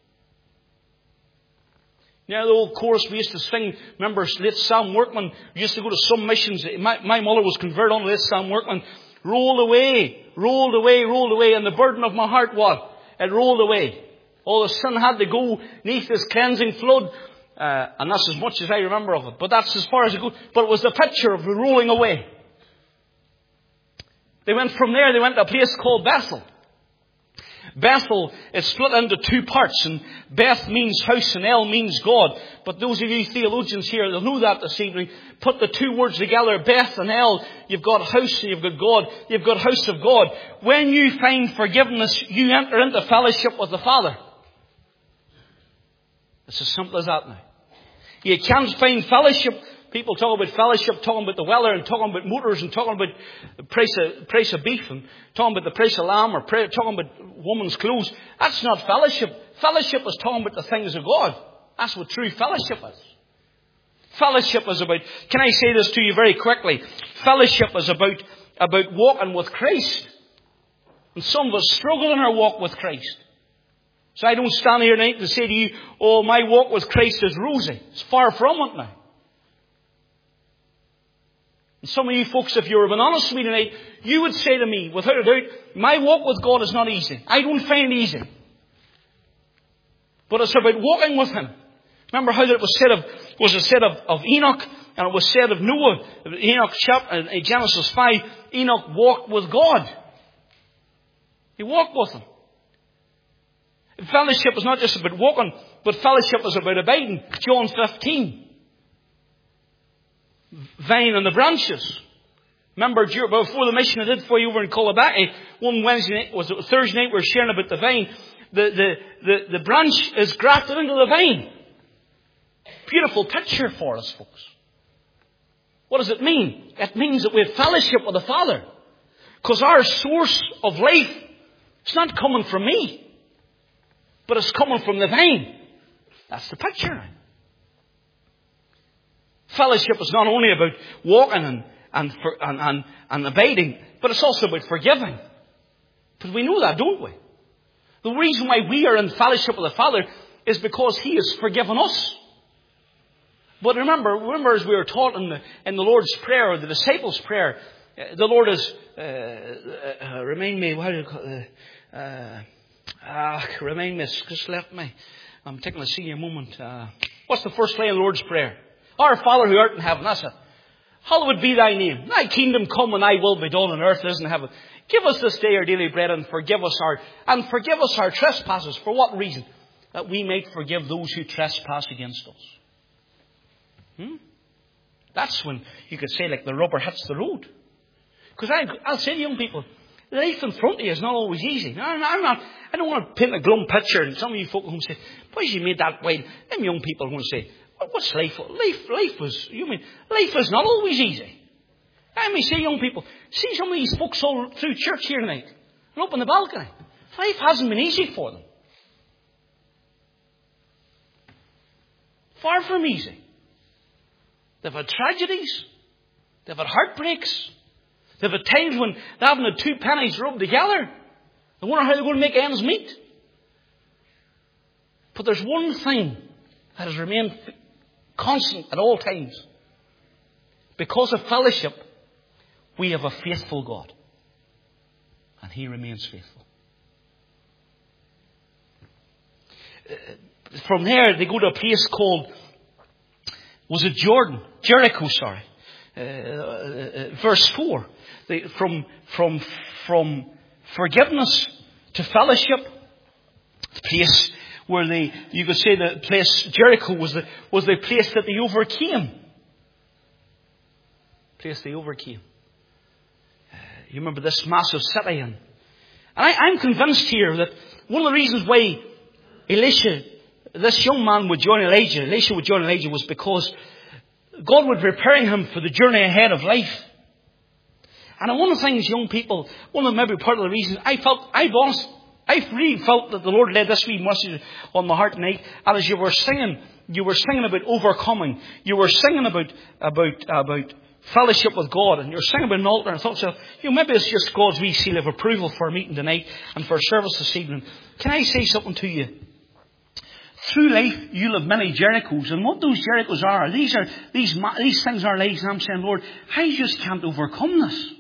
Now, the old chorus we used to sing, remember late Sam Workman, we used to go to some missions. My, my mother was converted on late Sam Workman. Rolled away, rolled away, rolled away, and the burden of my heart, what? It rolled away. All the sin had to go neath this cleansing flood, uh, and that's as much as I remember of it. But that's as far as it goes. But it was the picture of the rolling away. They went from there, they went to a place called Bethel. Bethel is split into two parts, and Beth means house and El means God. But those of you theologians here, they'll know that this evening. Put the two words together, Beth and El. You've got house and you've got God. You've got house of God. When you find forgiveness, you enter into fellowship with the Father. It's as simple as that now. You can't find fellowship. People talk about fellowship, talking about the weather and talking about motors and talking about the price of, price of beef and talking about the price of lamb or pray, talking about woman's clothes. That's not fellowship. Fellowship is talking about the things of God. That's what true fellowship is. Fellowship is about, can I say this to you very quickly? Fellowship is about, about walking with Christ. And some of us struggle in our walk with Christ. So I don't stand here tonight and say to you, oh, my walk with Christ is rosy. It's far from it now. And some of you folks, if you were being honest with me tonight, you would say to me, without a doubt, my walk with God is not easy. I don't find it easy. But it's about walking with Him. Remember how that it was said of, was it said of, of Enoch, and it was said of Noah, Enoch chapter, in Genesis five, Enoch walked with God. He walked with Him. Fellowship is not just about walking, but fellowship is about abiding. John fifteen. Vine and the branches. Remember, before the mission I did for you over in Colabaki, one Wednesday night, was it Thursday night, we were sharing about the vine. The, the, the, the branch is grafted into the vine. Beautiful picture for us, folks. What does it mean? It means that we have fellowship with the Father. Because our source of life, it's not coming from me, but it's coming from the vine. That's the picture. Fellowship is not only about walking and, and, and, and, and abiding, but it's also about forgiving. But we know that, don't we? The reason why we are in fellowship with the Father is because He has forgiven us. But remember, remember as we were taught in the, in the Lord's Prayer, or the disciples' prayer, the Lord is, uh, uh, remind me, how do you call it? Uh, ah, remind me, it's just left me. I'm taking a senior moment. Uh, what's the first line of the Lord's Prayer? Our Father who art in heaven, that's it. Hallowed be thy name. Thy kingdom come and thy will be done on earth as in heaven. Give us this day our daily bread and forgive us our, and forgive us our trespasses. For what reason? That we might forgive those who trespass against us. Hmm? That's when you could say like the rubber hits the road. Because I'll say to young people, life in front of you is not always easy. Now, I'm not, I don't want to paint a glum picture, and some of you folk are going to say, why you made that way? Them young people are going to say, what's life? Life, life is, you mean, life is not always easy. I may say, young people, see some of these folks all through church here tonight, and up on the balcony. Life hasn't been easy for them. Far from easy. They've had tragedies. They've had heartbreaks. They've had times when they haven't had two pennies rubbed together. They wonder how they're going to make ends meet. But there's one thing that has remained constant at all times. Because of fellowship, we have a faithful God. And He remains faithful. From there, they go to a place called, was it Jordan? Jericho, sorry. Uh, uh, verse four. They, from, from, from forgiveness to fellowship, the place where they, you could say the place, Jericho was the, was the place that they overcame. Place they overcame. Uh, you remember this massive city. And, and I, I'm convinced here that one of the reasons why Elisha, this young man would join Elijah, Elisha would join Elijah, was because God was preparing him for the journey ahead of life. And one of the things, young people, one of the maybe part of the reasons I felt, I've honest, I really felt that the Lord led this wee message on my heart tonight. And as you were singing, you were singing about overcoming. You were singing about, about, about fellowship with God. And you're singing about an altar. And I thought to myself, you know, maybe it's just God's wee seal of approval for a meeting tonight and for a service this evening. Can I say something to you? Through life, you'll have many Jerichos. And what those Jerichos are, these are, these, these things are lives. And I'm saying, Lord, I just can't overcome this.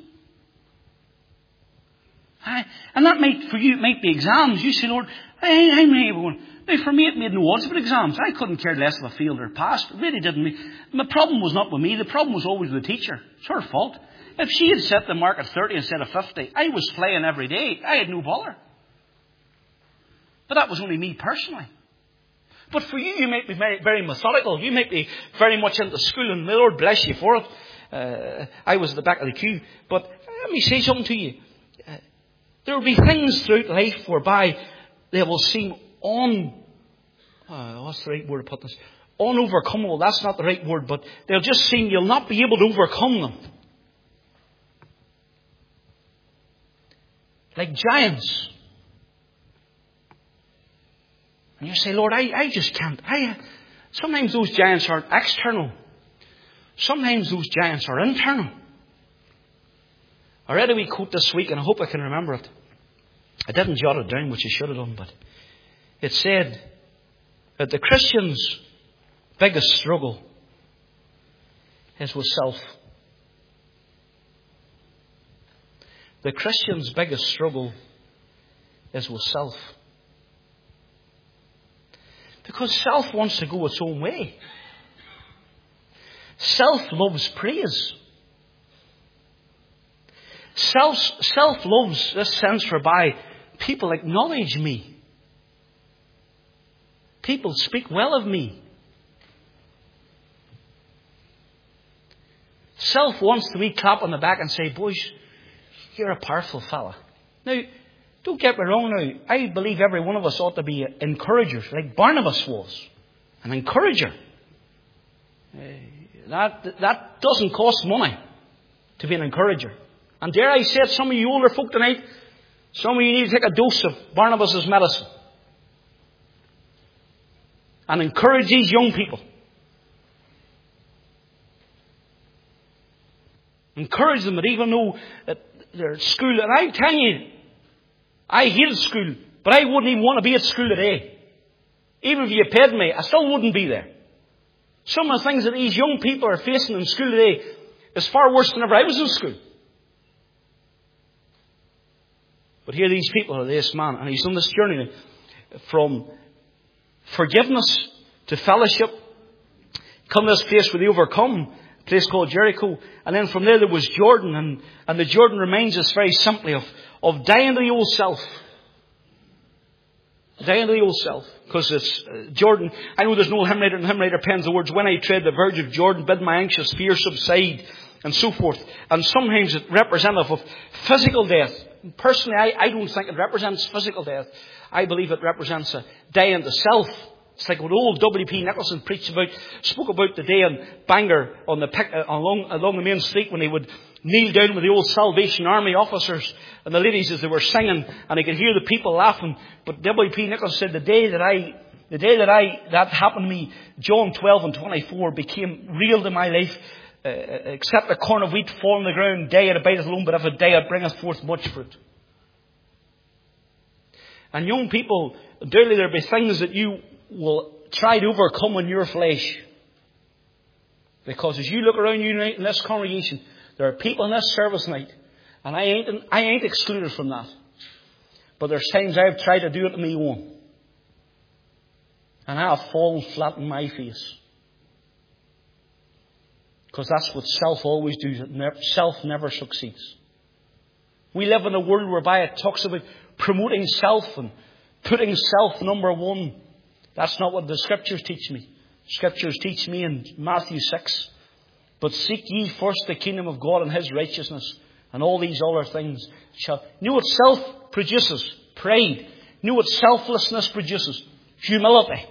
I, and that might, for you, it might be exams. You say, Lord, I, I'm able one. Now, for me, it made no odds about exams. I couldn't care less if I failed or passed. It really didn't. My problem was not with me. The problem was always with the teacher. It's her fault. If she had set the mark at thirty instead of fifty, I was flying every day. I had no bother. But that was only me personally. But for you, you might be very, very methodical. You might be very much into school, and the Lord bless you for it. Uh, I was at the back of the queue. But let me say something to you. Uh, there will be things throughout life whereby they will seem un... Uh, what's the right word to put this? Unovercomable. That's not the right word, but they'll just seem you'll not be able to overcome them. Like giants. And you say, Lord, I, I just can't. I, sometimes those giants are external. Sometimes those giants are internal. I read a wee quote this week, and I hope I can remember it. I didn't jot it down, which I should have done, but it said that the Christian's biggest struggle is with self. The Christian's biggest struggle is with self. Because self wants to go its own way. Self loves praise. Self, self loves this sense whereby people acknowledge me. People speak well of me. Self wants to be clap on the back and say, boys, you're a powerful fella. Now, don't get me wrong now. I believe every one of us ought to be encouragers, like Barnabas was. An encourager. Uh, that, that doesn't cost money to be an encourager. And dare I say it, some of you older folk tonight, some of you need to take a dose of Barnabas' medicine. And encourage these young people. Encourage them that even though that they're at school, and I tell you, I hated school, but I wouldn't even want to be at school today. Even if you paid me, I still wouldn't be there. Some of the things that these young people are facing in school today is far worse than ever I was in school. But here these people are this man, and he's on this journey from forgiveness to fellowship. Come to this place where they overcome, a place called Jericho. And then from there there was Jordan, and, and the Jordan reminds us very simply of, of dying to the old self. Dying to the old self. Because it's uh, Jordan. I know there's no hymn writer, and hymn writer pens the words, when I tread the verge of Jordan, bid my anxious fear subside. and so forth. And sometimes it's representative of physical death. Personally, I, I don't think it represents physical death. I believe it represents a dying to self. It's like what old W P Nicholson preached about, spoke about the day in Bangor on the pick, uh, along, along the main street when he would kneel down with the old Salvation Army officers and the ladies as they were singing, and he could hear the people laughing. But W P Nicholson said the day that I, the day that I, that happened to me, John twelve and twenty-four became real to my life. Uh, except a corn of wheat fall on the ground, day it abideth alone, but if it die it bringeth forth much fruit. And young people, daily there be things that you will try to overcome in your flesh. Because as you look around you in this congregation, there are people in this service night, and I ain't, I ain't excluded from that. But there's times I've tried to do it to me own. And I have fallen flat on my face. Because that's what self always does. Self never succeeds. We live in a world whereby it talks about promoting self and putting self number one. That's not what the Scriptures teach me. Scriptures teach me in Matthew six. But seek ye first the kingdom of God and His righteousness, and all these other things shall... You know what self produces? Pride. You know what selflessness produces? Humility.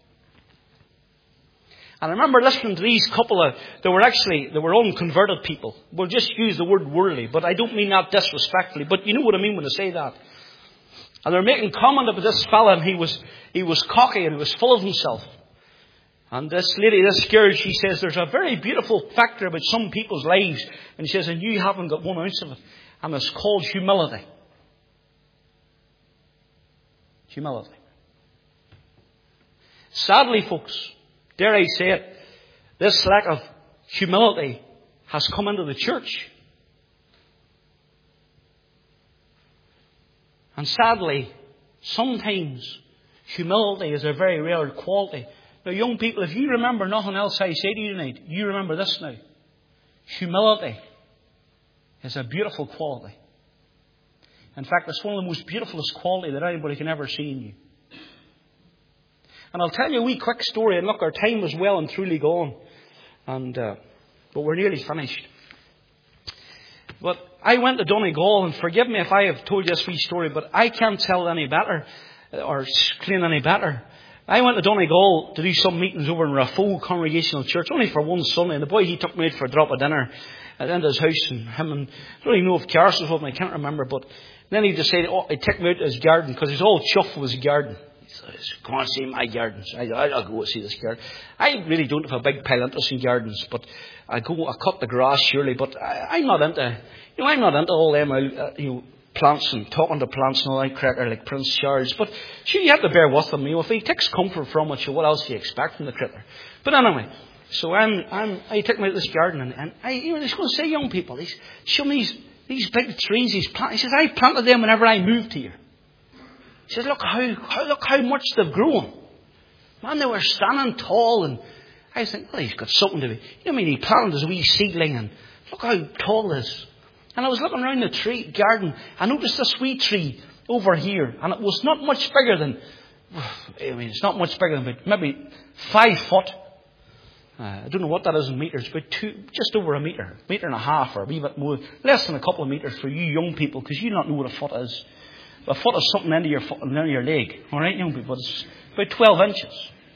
And I remember listening to these couple of, they were actually, they were unconverted people. We'll just use the word worldly, but I don't mean that disrespectfully. But you know what I mean when I say that. And they're making comment about this fella, and he was, he was cocky and he was full of himself. And this lady, this girl, she says, there's a very beautiful factor about some people's lives. And she says, and you haven't got one ounce of it. And it's called humility. Humility. Sadly, folks, dare I say it, this lack of humility has come into the church. And sadly, sometimes humility is a very rare quality. Now, young people, if you remember nothing else I say to you tonight, you remember this now. Humility is a beautiful quality. In fact, it's one of the most beautifulest qualities that anybody can ever see in you. And I'll tell you a wee quick story. And look, our time is well and truly gone. And, uh, but we're nearly finished. But I went to Donegal, and forgive me if I have told you this wee story, but I can't tell it any better, or explain any better. I went to Donegal to do some meetings over in Raphoe Congregational Church, only for one Sunday. And the boy, he took me out for a drop of dinner at the end of his house. And him and, I don't even know if Cars was with me, I can't remember. But then he decided, oh, he'd take me out to his garden, because he's all chuffed with his garden. He says, come on, see my gardens. I, I'll go see this garden. I really don't have a big pile of interest in gardens, but I go, I cut the grass surely, but I, I'm not into, you know, I'm not into all them, uh, you know, plants and talking to plants and all that cracker like Prince Charles. But sure, you have to bear with him. You know, if he takes comfort from it, what else do you expect from the critter? But anyway, so I'm, I'm, I took me to this garden, and, and I, you know, I was going to say, young people, these, show me these, these big trees, these plants. He says, I planted them whenever I moved here. He says, look how, how, look how much they've grown. Man, they were standing tall, and I was thinking, well, he's got something to be. You know what I mean? He planted his wee seedling, and look how tall it is. And I was looking around the tree garden. I noticed this wee tree over here. And it was not much bigger than, I mean, it's not much bigger than maybe five foot. Uh, I don't know what that is in meters, but two, just over a metre. A metre and a half, or a wee bit more. Less than a couple of metres for you young people, because you don't know what a foot is. A foot is something into your foot, into your leg. All right, young people? It's about twelve inches.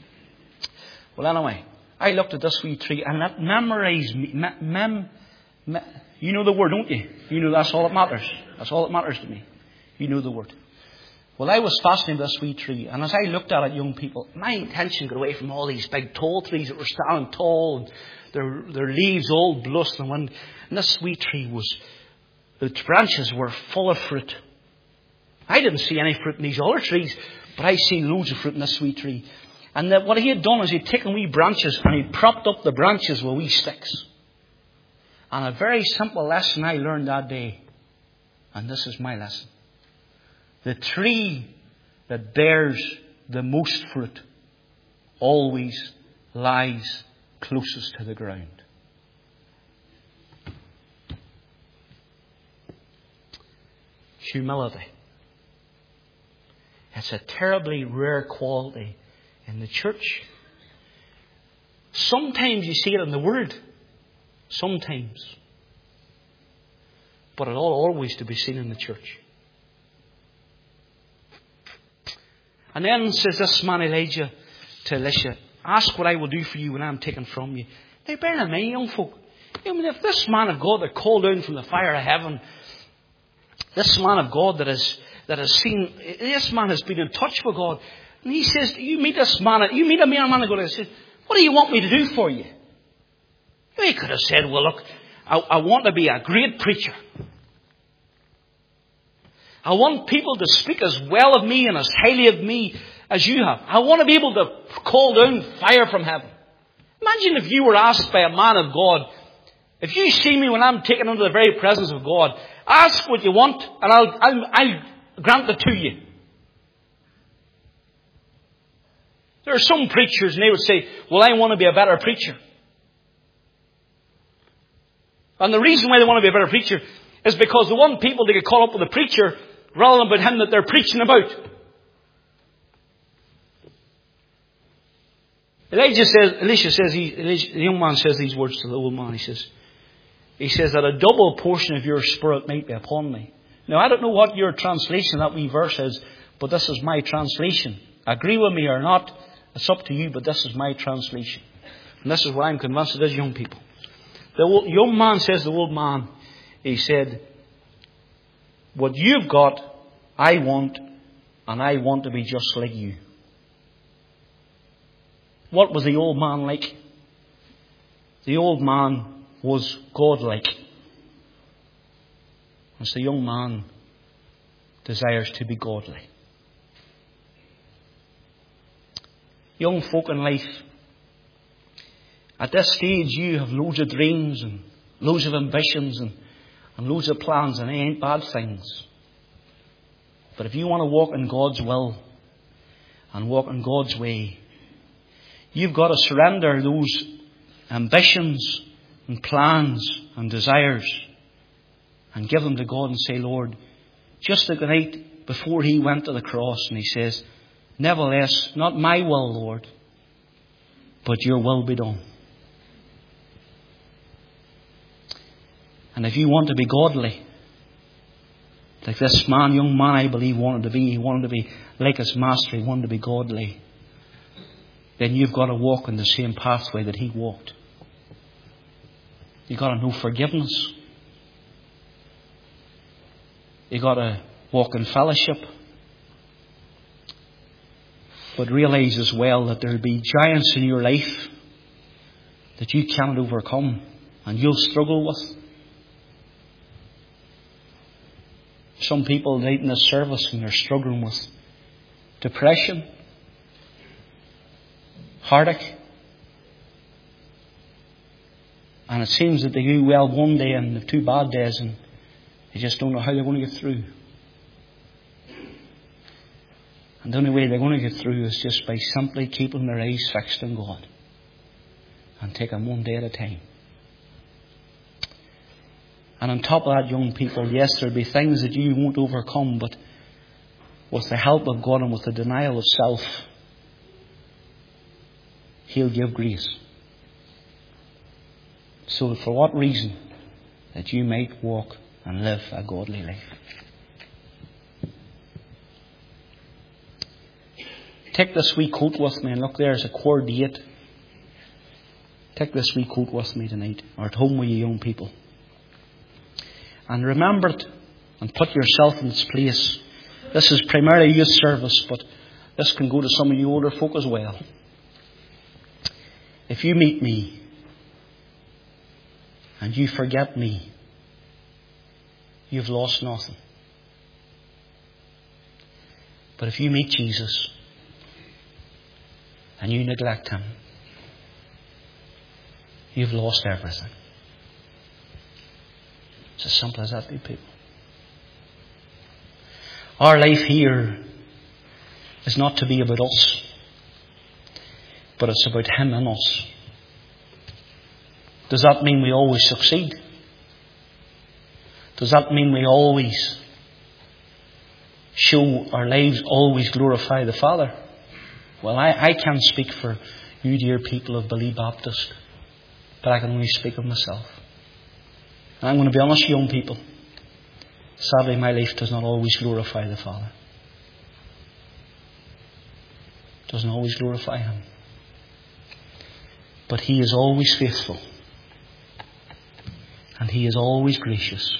Well, anyway, I looked at this wee tree, and that memorised me. Mem, mem, mem, You know the word, don't you? You know that's all that matters. That's all that matters to me. You know the word. Well, I was fascinated with this wee tree. And as I looked at it, young people, my attention got away from all these big tall trees that were standing tall. And their, their leaves all blush in the wind. And this wee tree was, the branches were full of fruit. I didn't see any fruit in these other trees, but I seen loads of fruit in this wee tree. And that what he had done is he'd taken wee branches and he'd propped up the branches with wee sticks. And a very simple lesson I learned that day. And this is my lesson. The tree that bears the most fruit always lies closest to the ground. Humility. It's a terribly rare quality in the church. Sometimes you see it in the Word. Sometimes. but it ought always to be seen in the church. And then says this man Elijah to Elisha, ask what I will do for you when I am taken from you. Now bear in mind, young folk, I mean, if this man of God that called down from the fire of heaven, this man of God that has that has seen, this man has been in touch with God, and he says, you meet this man, you meet a man, man of God, and says, what do you want me to do for you? He could have said, well, look, I, I want to be a great preacher. I want people to speak as well of me and as highly of me as you have. I want to be able to call down fire from heaven. Imagine if you were asked by a man of God, if you see me when I'm taken into the very presence of God, ask what you want and I'll, I'll, I'll grant it to you. There are some preachers and they would say, well, I want to be a better preacher. And the reason why they want to be a better preacher is because they want people to get caught up with the preacher rather than about him that they're preaching about. Elijah says, Elisha says, he, Elijah, the young man says these words to the old man. He says, he says that a double portion of your spirit might be upon me. Now, I don't know what your translation of that wee verse is, but this is my translation. Agree with me or not, it's up to you, but this is my translation. And this is what I'm convinced it is, young people. The old, young man says to the old man, he said, what you've got, I want, and I want to be just like you. What was the old man like? The old man was godlike. And so the young man desires to be godly. Young folk in life, at this stage you have loads of dreams and loads of ambitions and, and loads of plans, and they ain't bad things. But if you want to walk in God's will and walk in God's way, you've got to surrender those ambitions and plans and desires and give them to God and say, Lord, just like the night before he went to the cross and he says, nevertheless, not my will, Lord, but your will be done. And if you want to be godly, like this man, young man, I believe, wanted to be, he wanted to be like his master, he wanted to be godly, then you've got to walk in the same pathway that he walked. You've got to know forgiveness. You've got to walk in fellowship. But realize as well that there will be giants in your life that you cannot overcome and you'll struggle with. Some people late in this service and they're struggling with depression, heartache. And it seems that they do well one day and they have two bad days and they just don't know how they're going to get through. And the only way they're going to get through is just by simply keeping their eyes fixed on God and taking one day at a time. And on top of that, young people, yes, there'll be things that you won't overcome, but with the help of God and with the denial of self, He'll give grace. So for what reason? That you might walk and live a godly life. Take this wee coat with me, and look, there's a core date. Take this wee coat with me tonight, or at home with you young people. And remember it, and put yourself in its place. This is primarily youth service, but this can go to some of you older folk as well. If you meet me, and you forget me, you've lost nothing. But if you meet Jesus, and you neglect Him, you've lost everything. It's as simple as that, people. Our life here is not to be about us, but it's about Him in us. Does that mean we always succeed? Does that mean we always show our lives, always glorify the Father? Well, I, I can't speak for you dear people of Billy Baptist, but I can only speak of myself. And I'm going to be honest, young people. Sadly, my life does not always glorify the Father. It doesn't always glorify Him. But He is always faithful. And He is always gracious.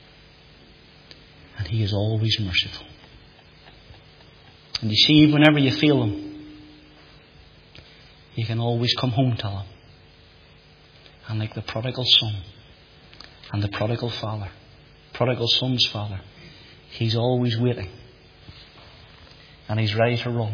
And He is always merciful. And you see, whenever you feel Him, you can always come home to Him. And like the prodigal son and the prodigal father, prodigal son's father, He's always waiting. And He's ready to run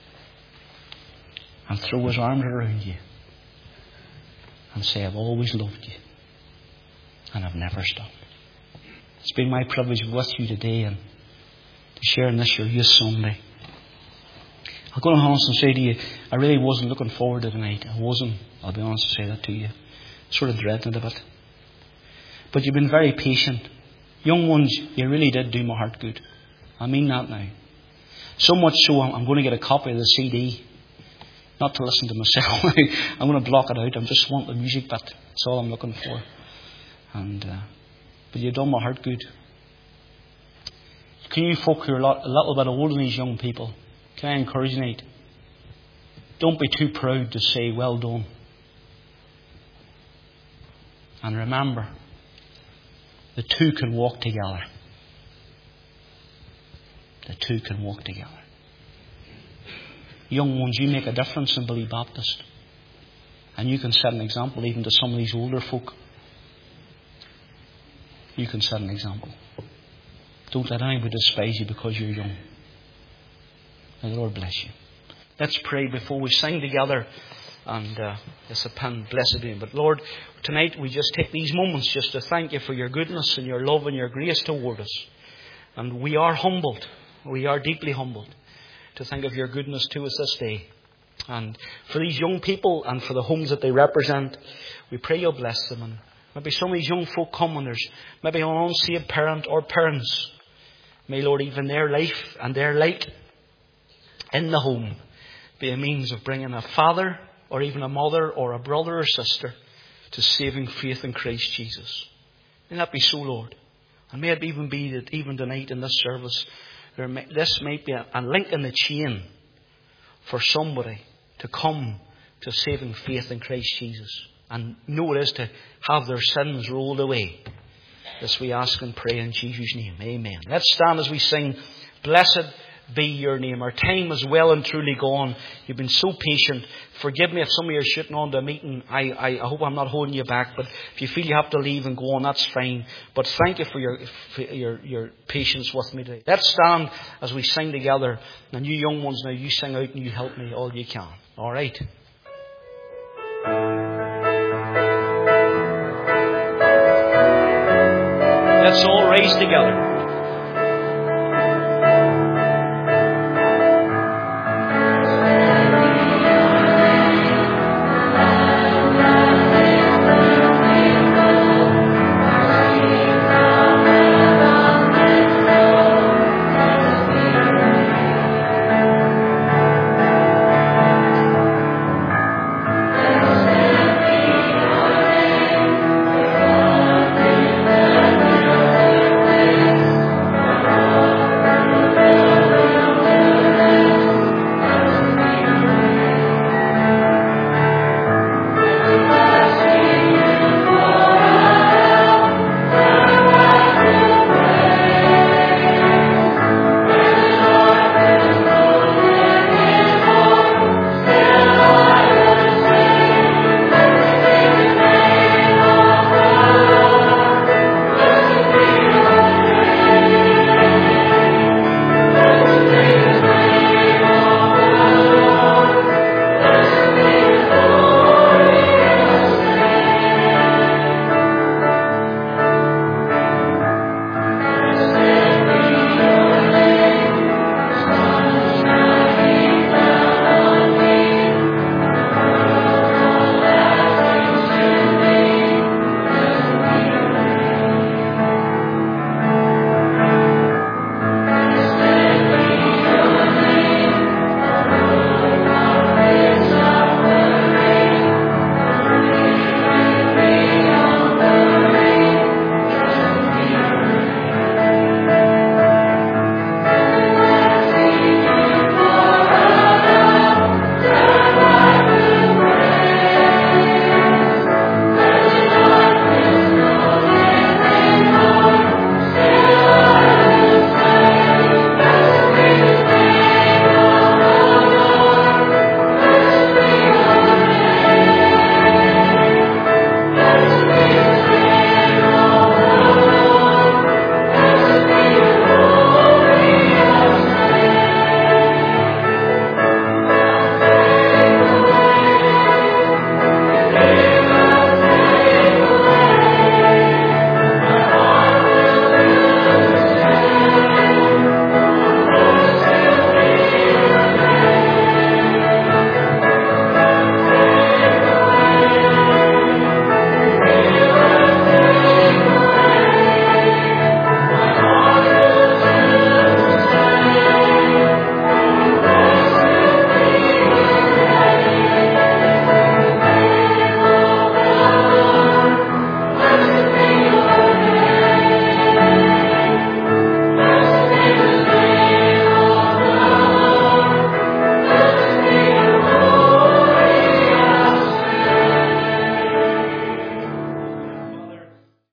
and throw His arms around you and say, I've always loved you and I've never stopped. It's been my privilege with you today and to share in this your Youth Sunday. I'm going to be honest and say to you, I really wasn't looking forward to tonight. I wasn't. I'll be honest and say that to you. Sort of dreading it a bit. But you've been very patient. Young ones, you really did do my heart good. I mean that now. So much so I'm going to get a copy of the C D. Not to listen to myself. I'm going to block it out. I just want the music bit. That's all I'm looking for. And uh, but you've done my heart good. Can you folk who are a, lot, a little bit older than these young people, can I encourage you tonight? Don't be too proud to say, well done. And remember, the two can walk together. The two can walk together. Young ones, you make a difference in Billy Baptist. And you can set an example even to some of these older folk. You can set an example. Don't let anybody despise you because you're young. May the Lord bless you. Let's pray before we sing together. And uh, it's a pen, blessed be. But Lord, tonight we just take these moments just to thank you for your goodness and your love and your grace toward us. And we are humbled. We are deeply humbled to think of your goodness to us this day. And for these young people and for the homes that they represent, we pray you'll bless them. And maybe some of these young folk come and there's maybe an unsaved parent or parents. May, Lord, even their life and their light in the home be a means of bringing a father or even a mother or a brother or sister to saving faith in Christ Jesus. May that be so, Lord. And may it even be that even tonight in this service, there may, this might be a, a link in the chain for somebody to come to saving faith in Christ Jesus. And know it is to have their sins rolled away. This we ask and pray in Jesus' name. Amen. Let's stand as we sing, Blessed Be Your Name. Our time is well and truly gone. You've been so patient. Forgive me if some of you are shooting on to a meeting. I, I, I hope I'm not holding you back. But if you feel you have to leave and go on, that's fine. But thank you for your, for your, your patience with me today. Let's stand as we sing together. And you young ones now, you sing out and you help me all you can. All right. Let's all rise together. Thank you.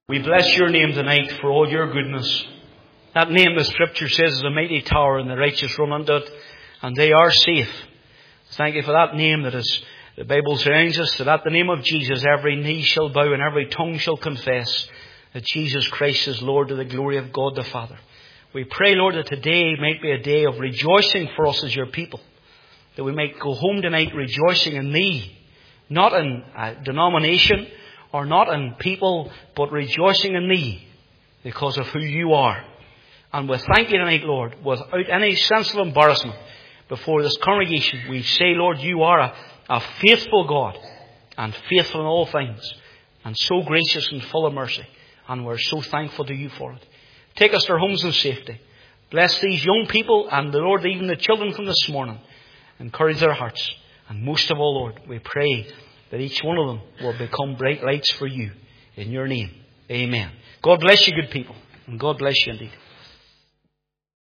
We bless your name tonight for all your goodness. That name, the Scripture says, is a mighty tower, and the righteous run unto it, and they are safe. Thank you for that name that is, the Bible surrounds us, that at the name of Jesus every knee shall bow and every tongue shall confess that Jesus Christ is Lord, to the glory of God the Father. We pray, Lord, that today might be a day of rejoicing for us as your people. That we might go home tonight rejoicing in Thee, not in a denomination or not in people, but rejoicing in Thee because of who You are. And we thank You tonight, Lord, without any sense of embarrassment before this congregation. We say, Lord, You are a, a faithful God and faithful in all things and so gracious and full of mercy. And we're so thankful to You for it. Take us to our homes in safety. Bless these young people and, the Lord, even the children from this morning. Encourage their hearts. And most of all, Lord, we pray that each one of them will become bright lights for You. In Your name. Amen. God bless you, good people. And God bless you indeed.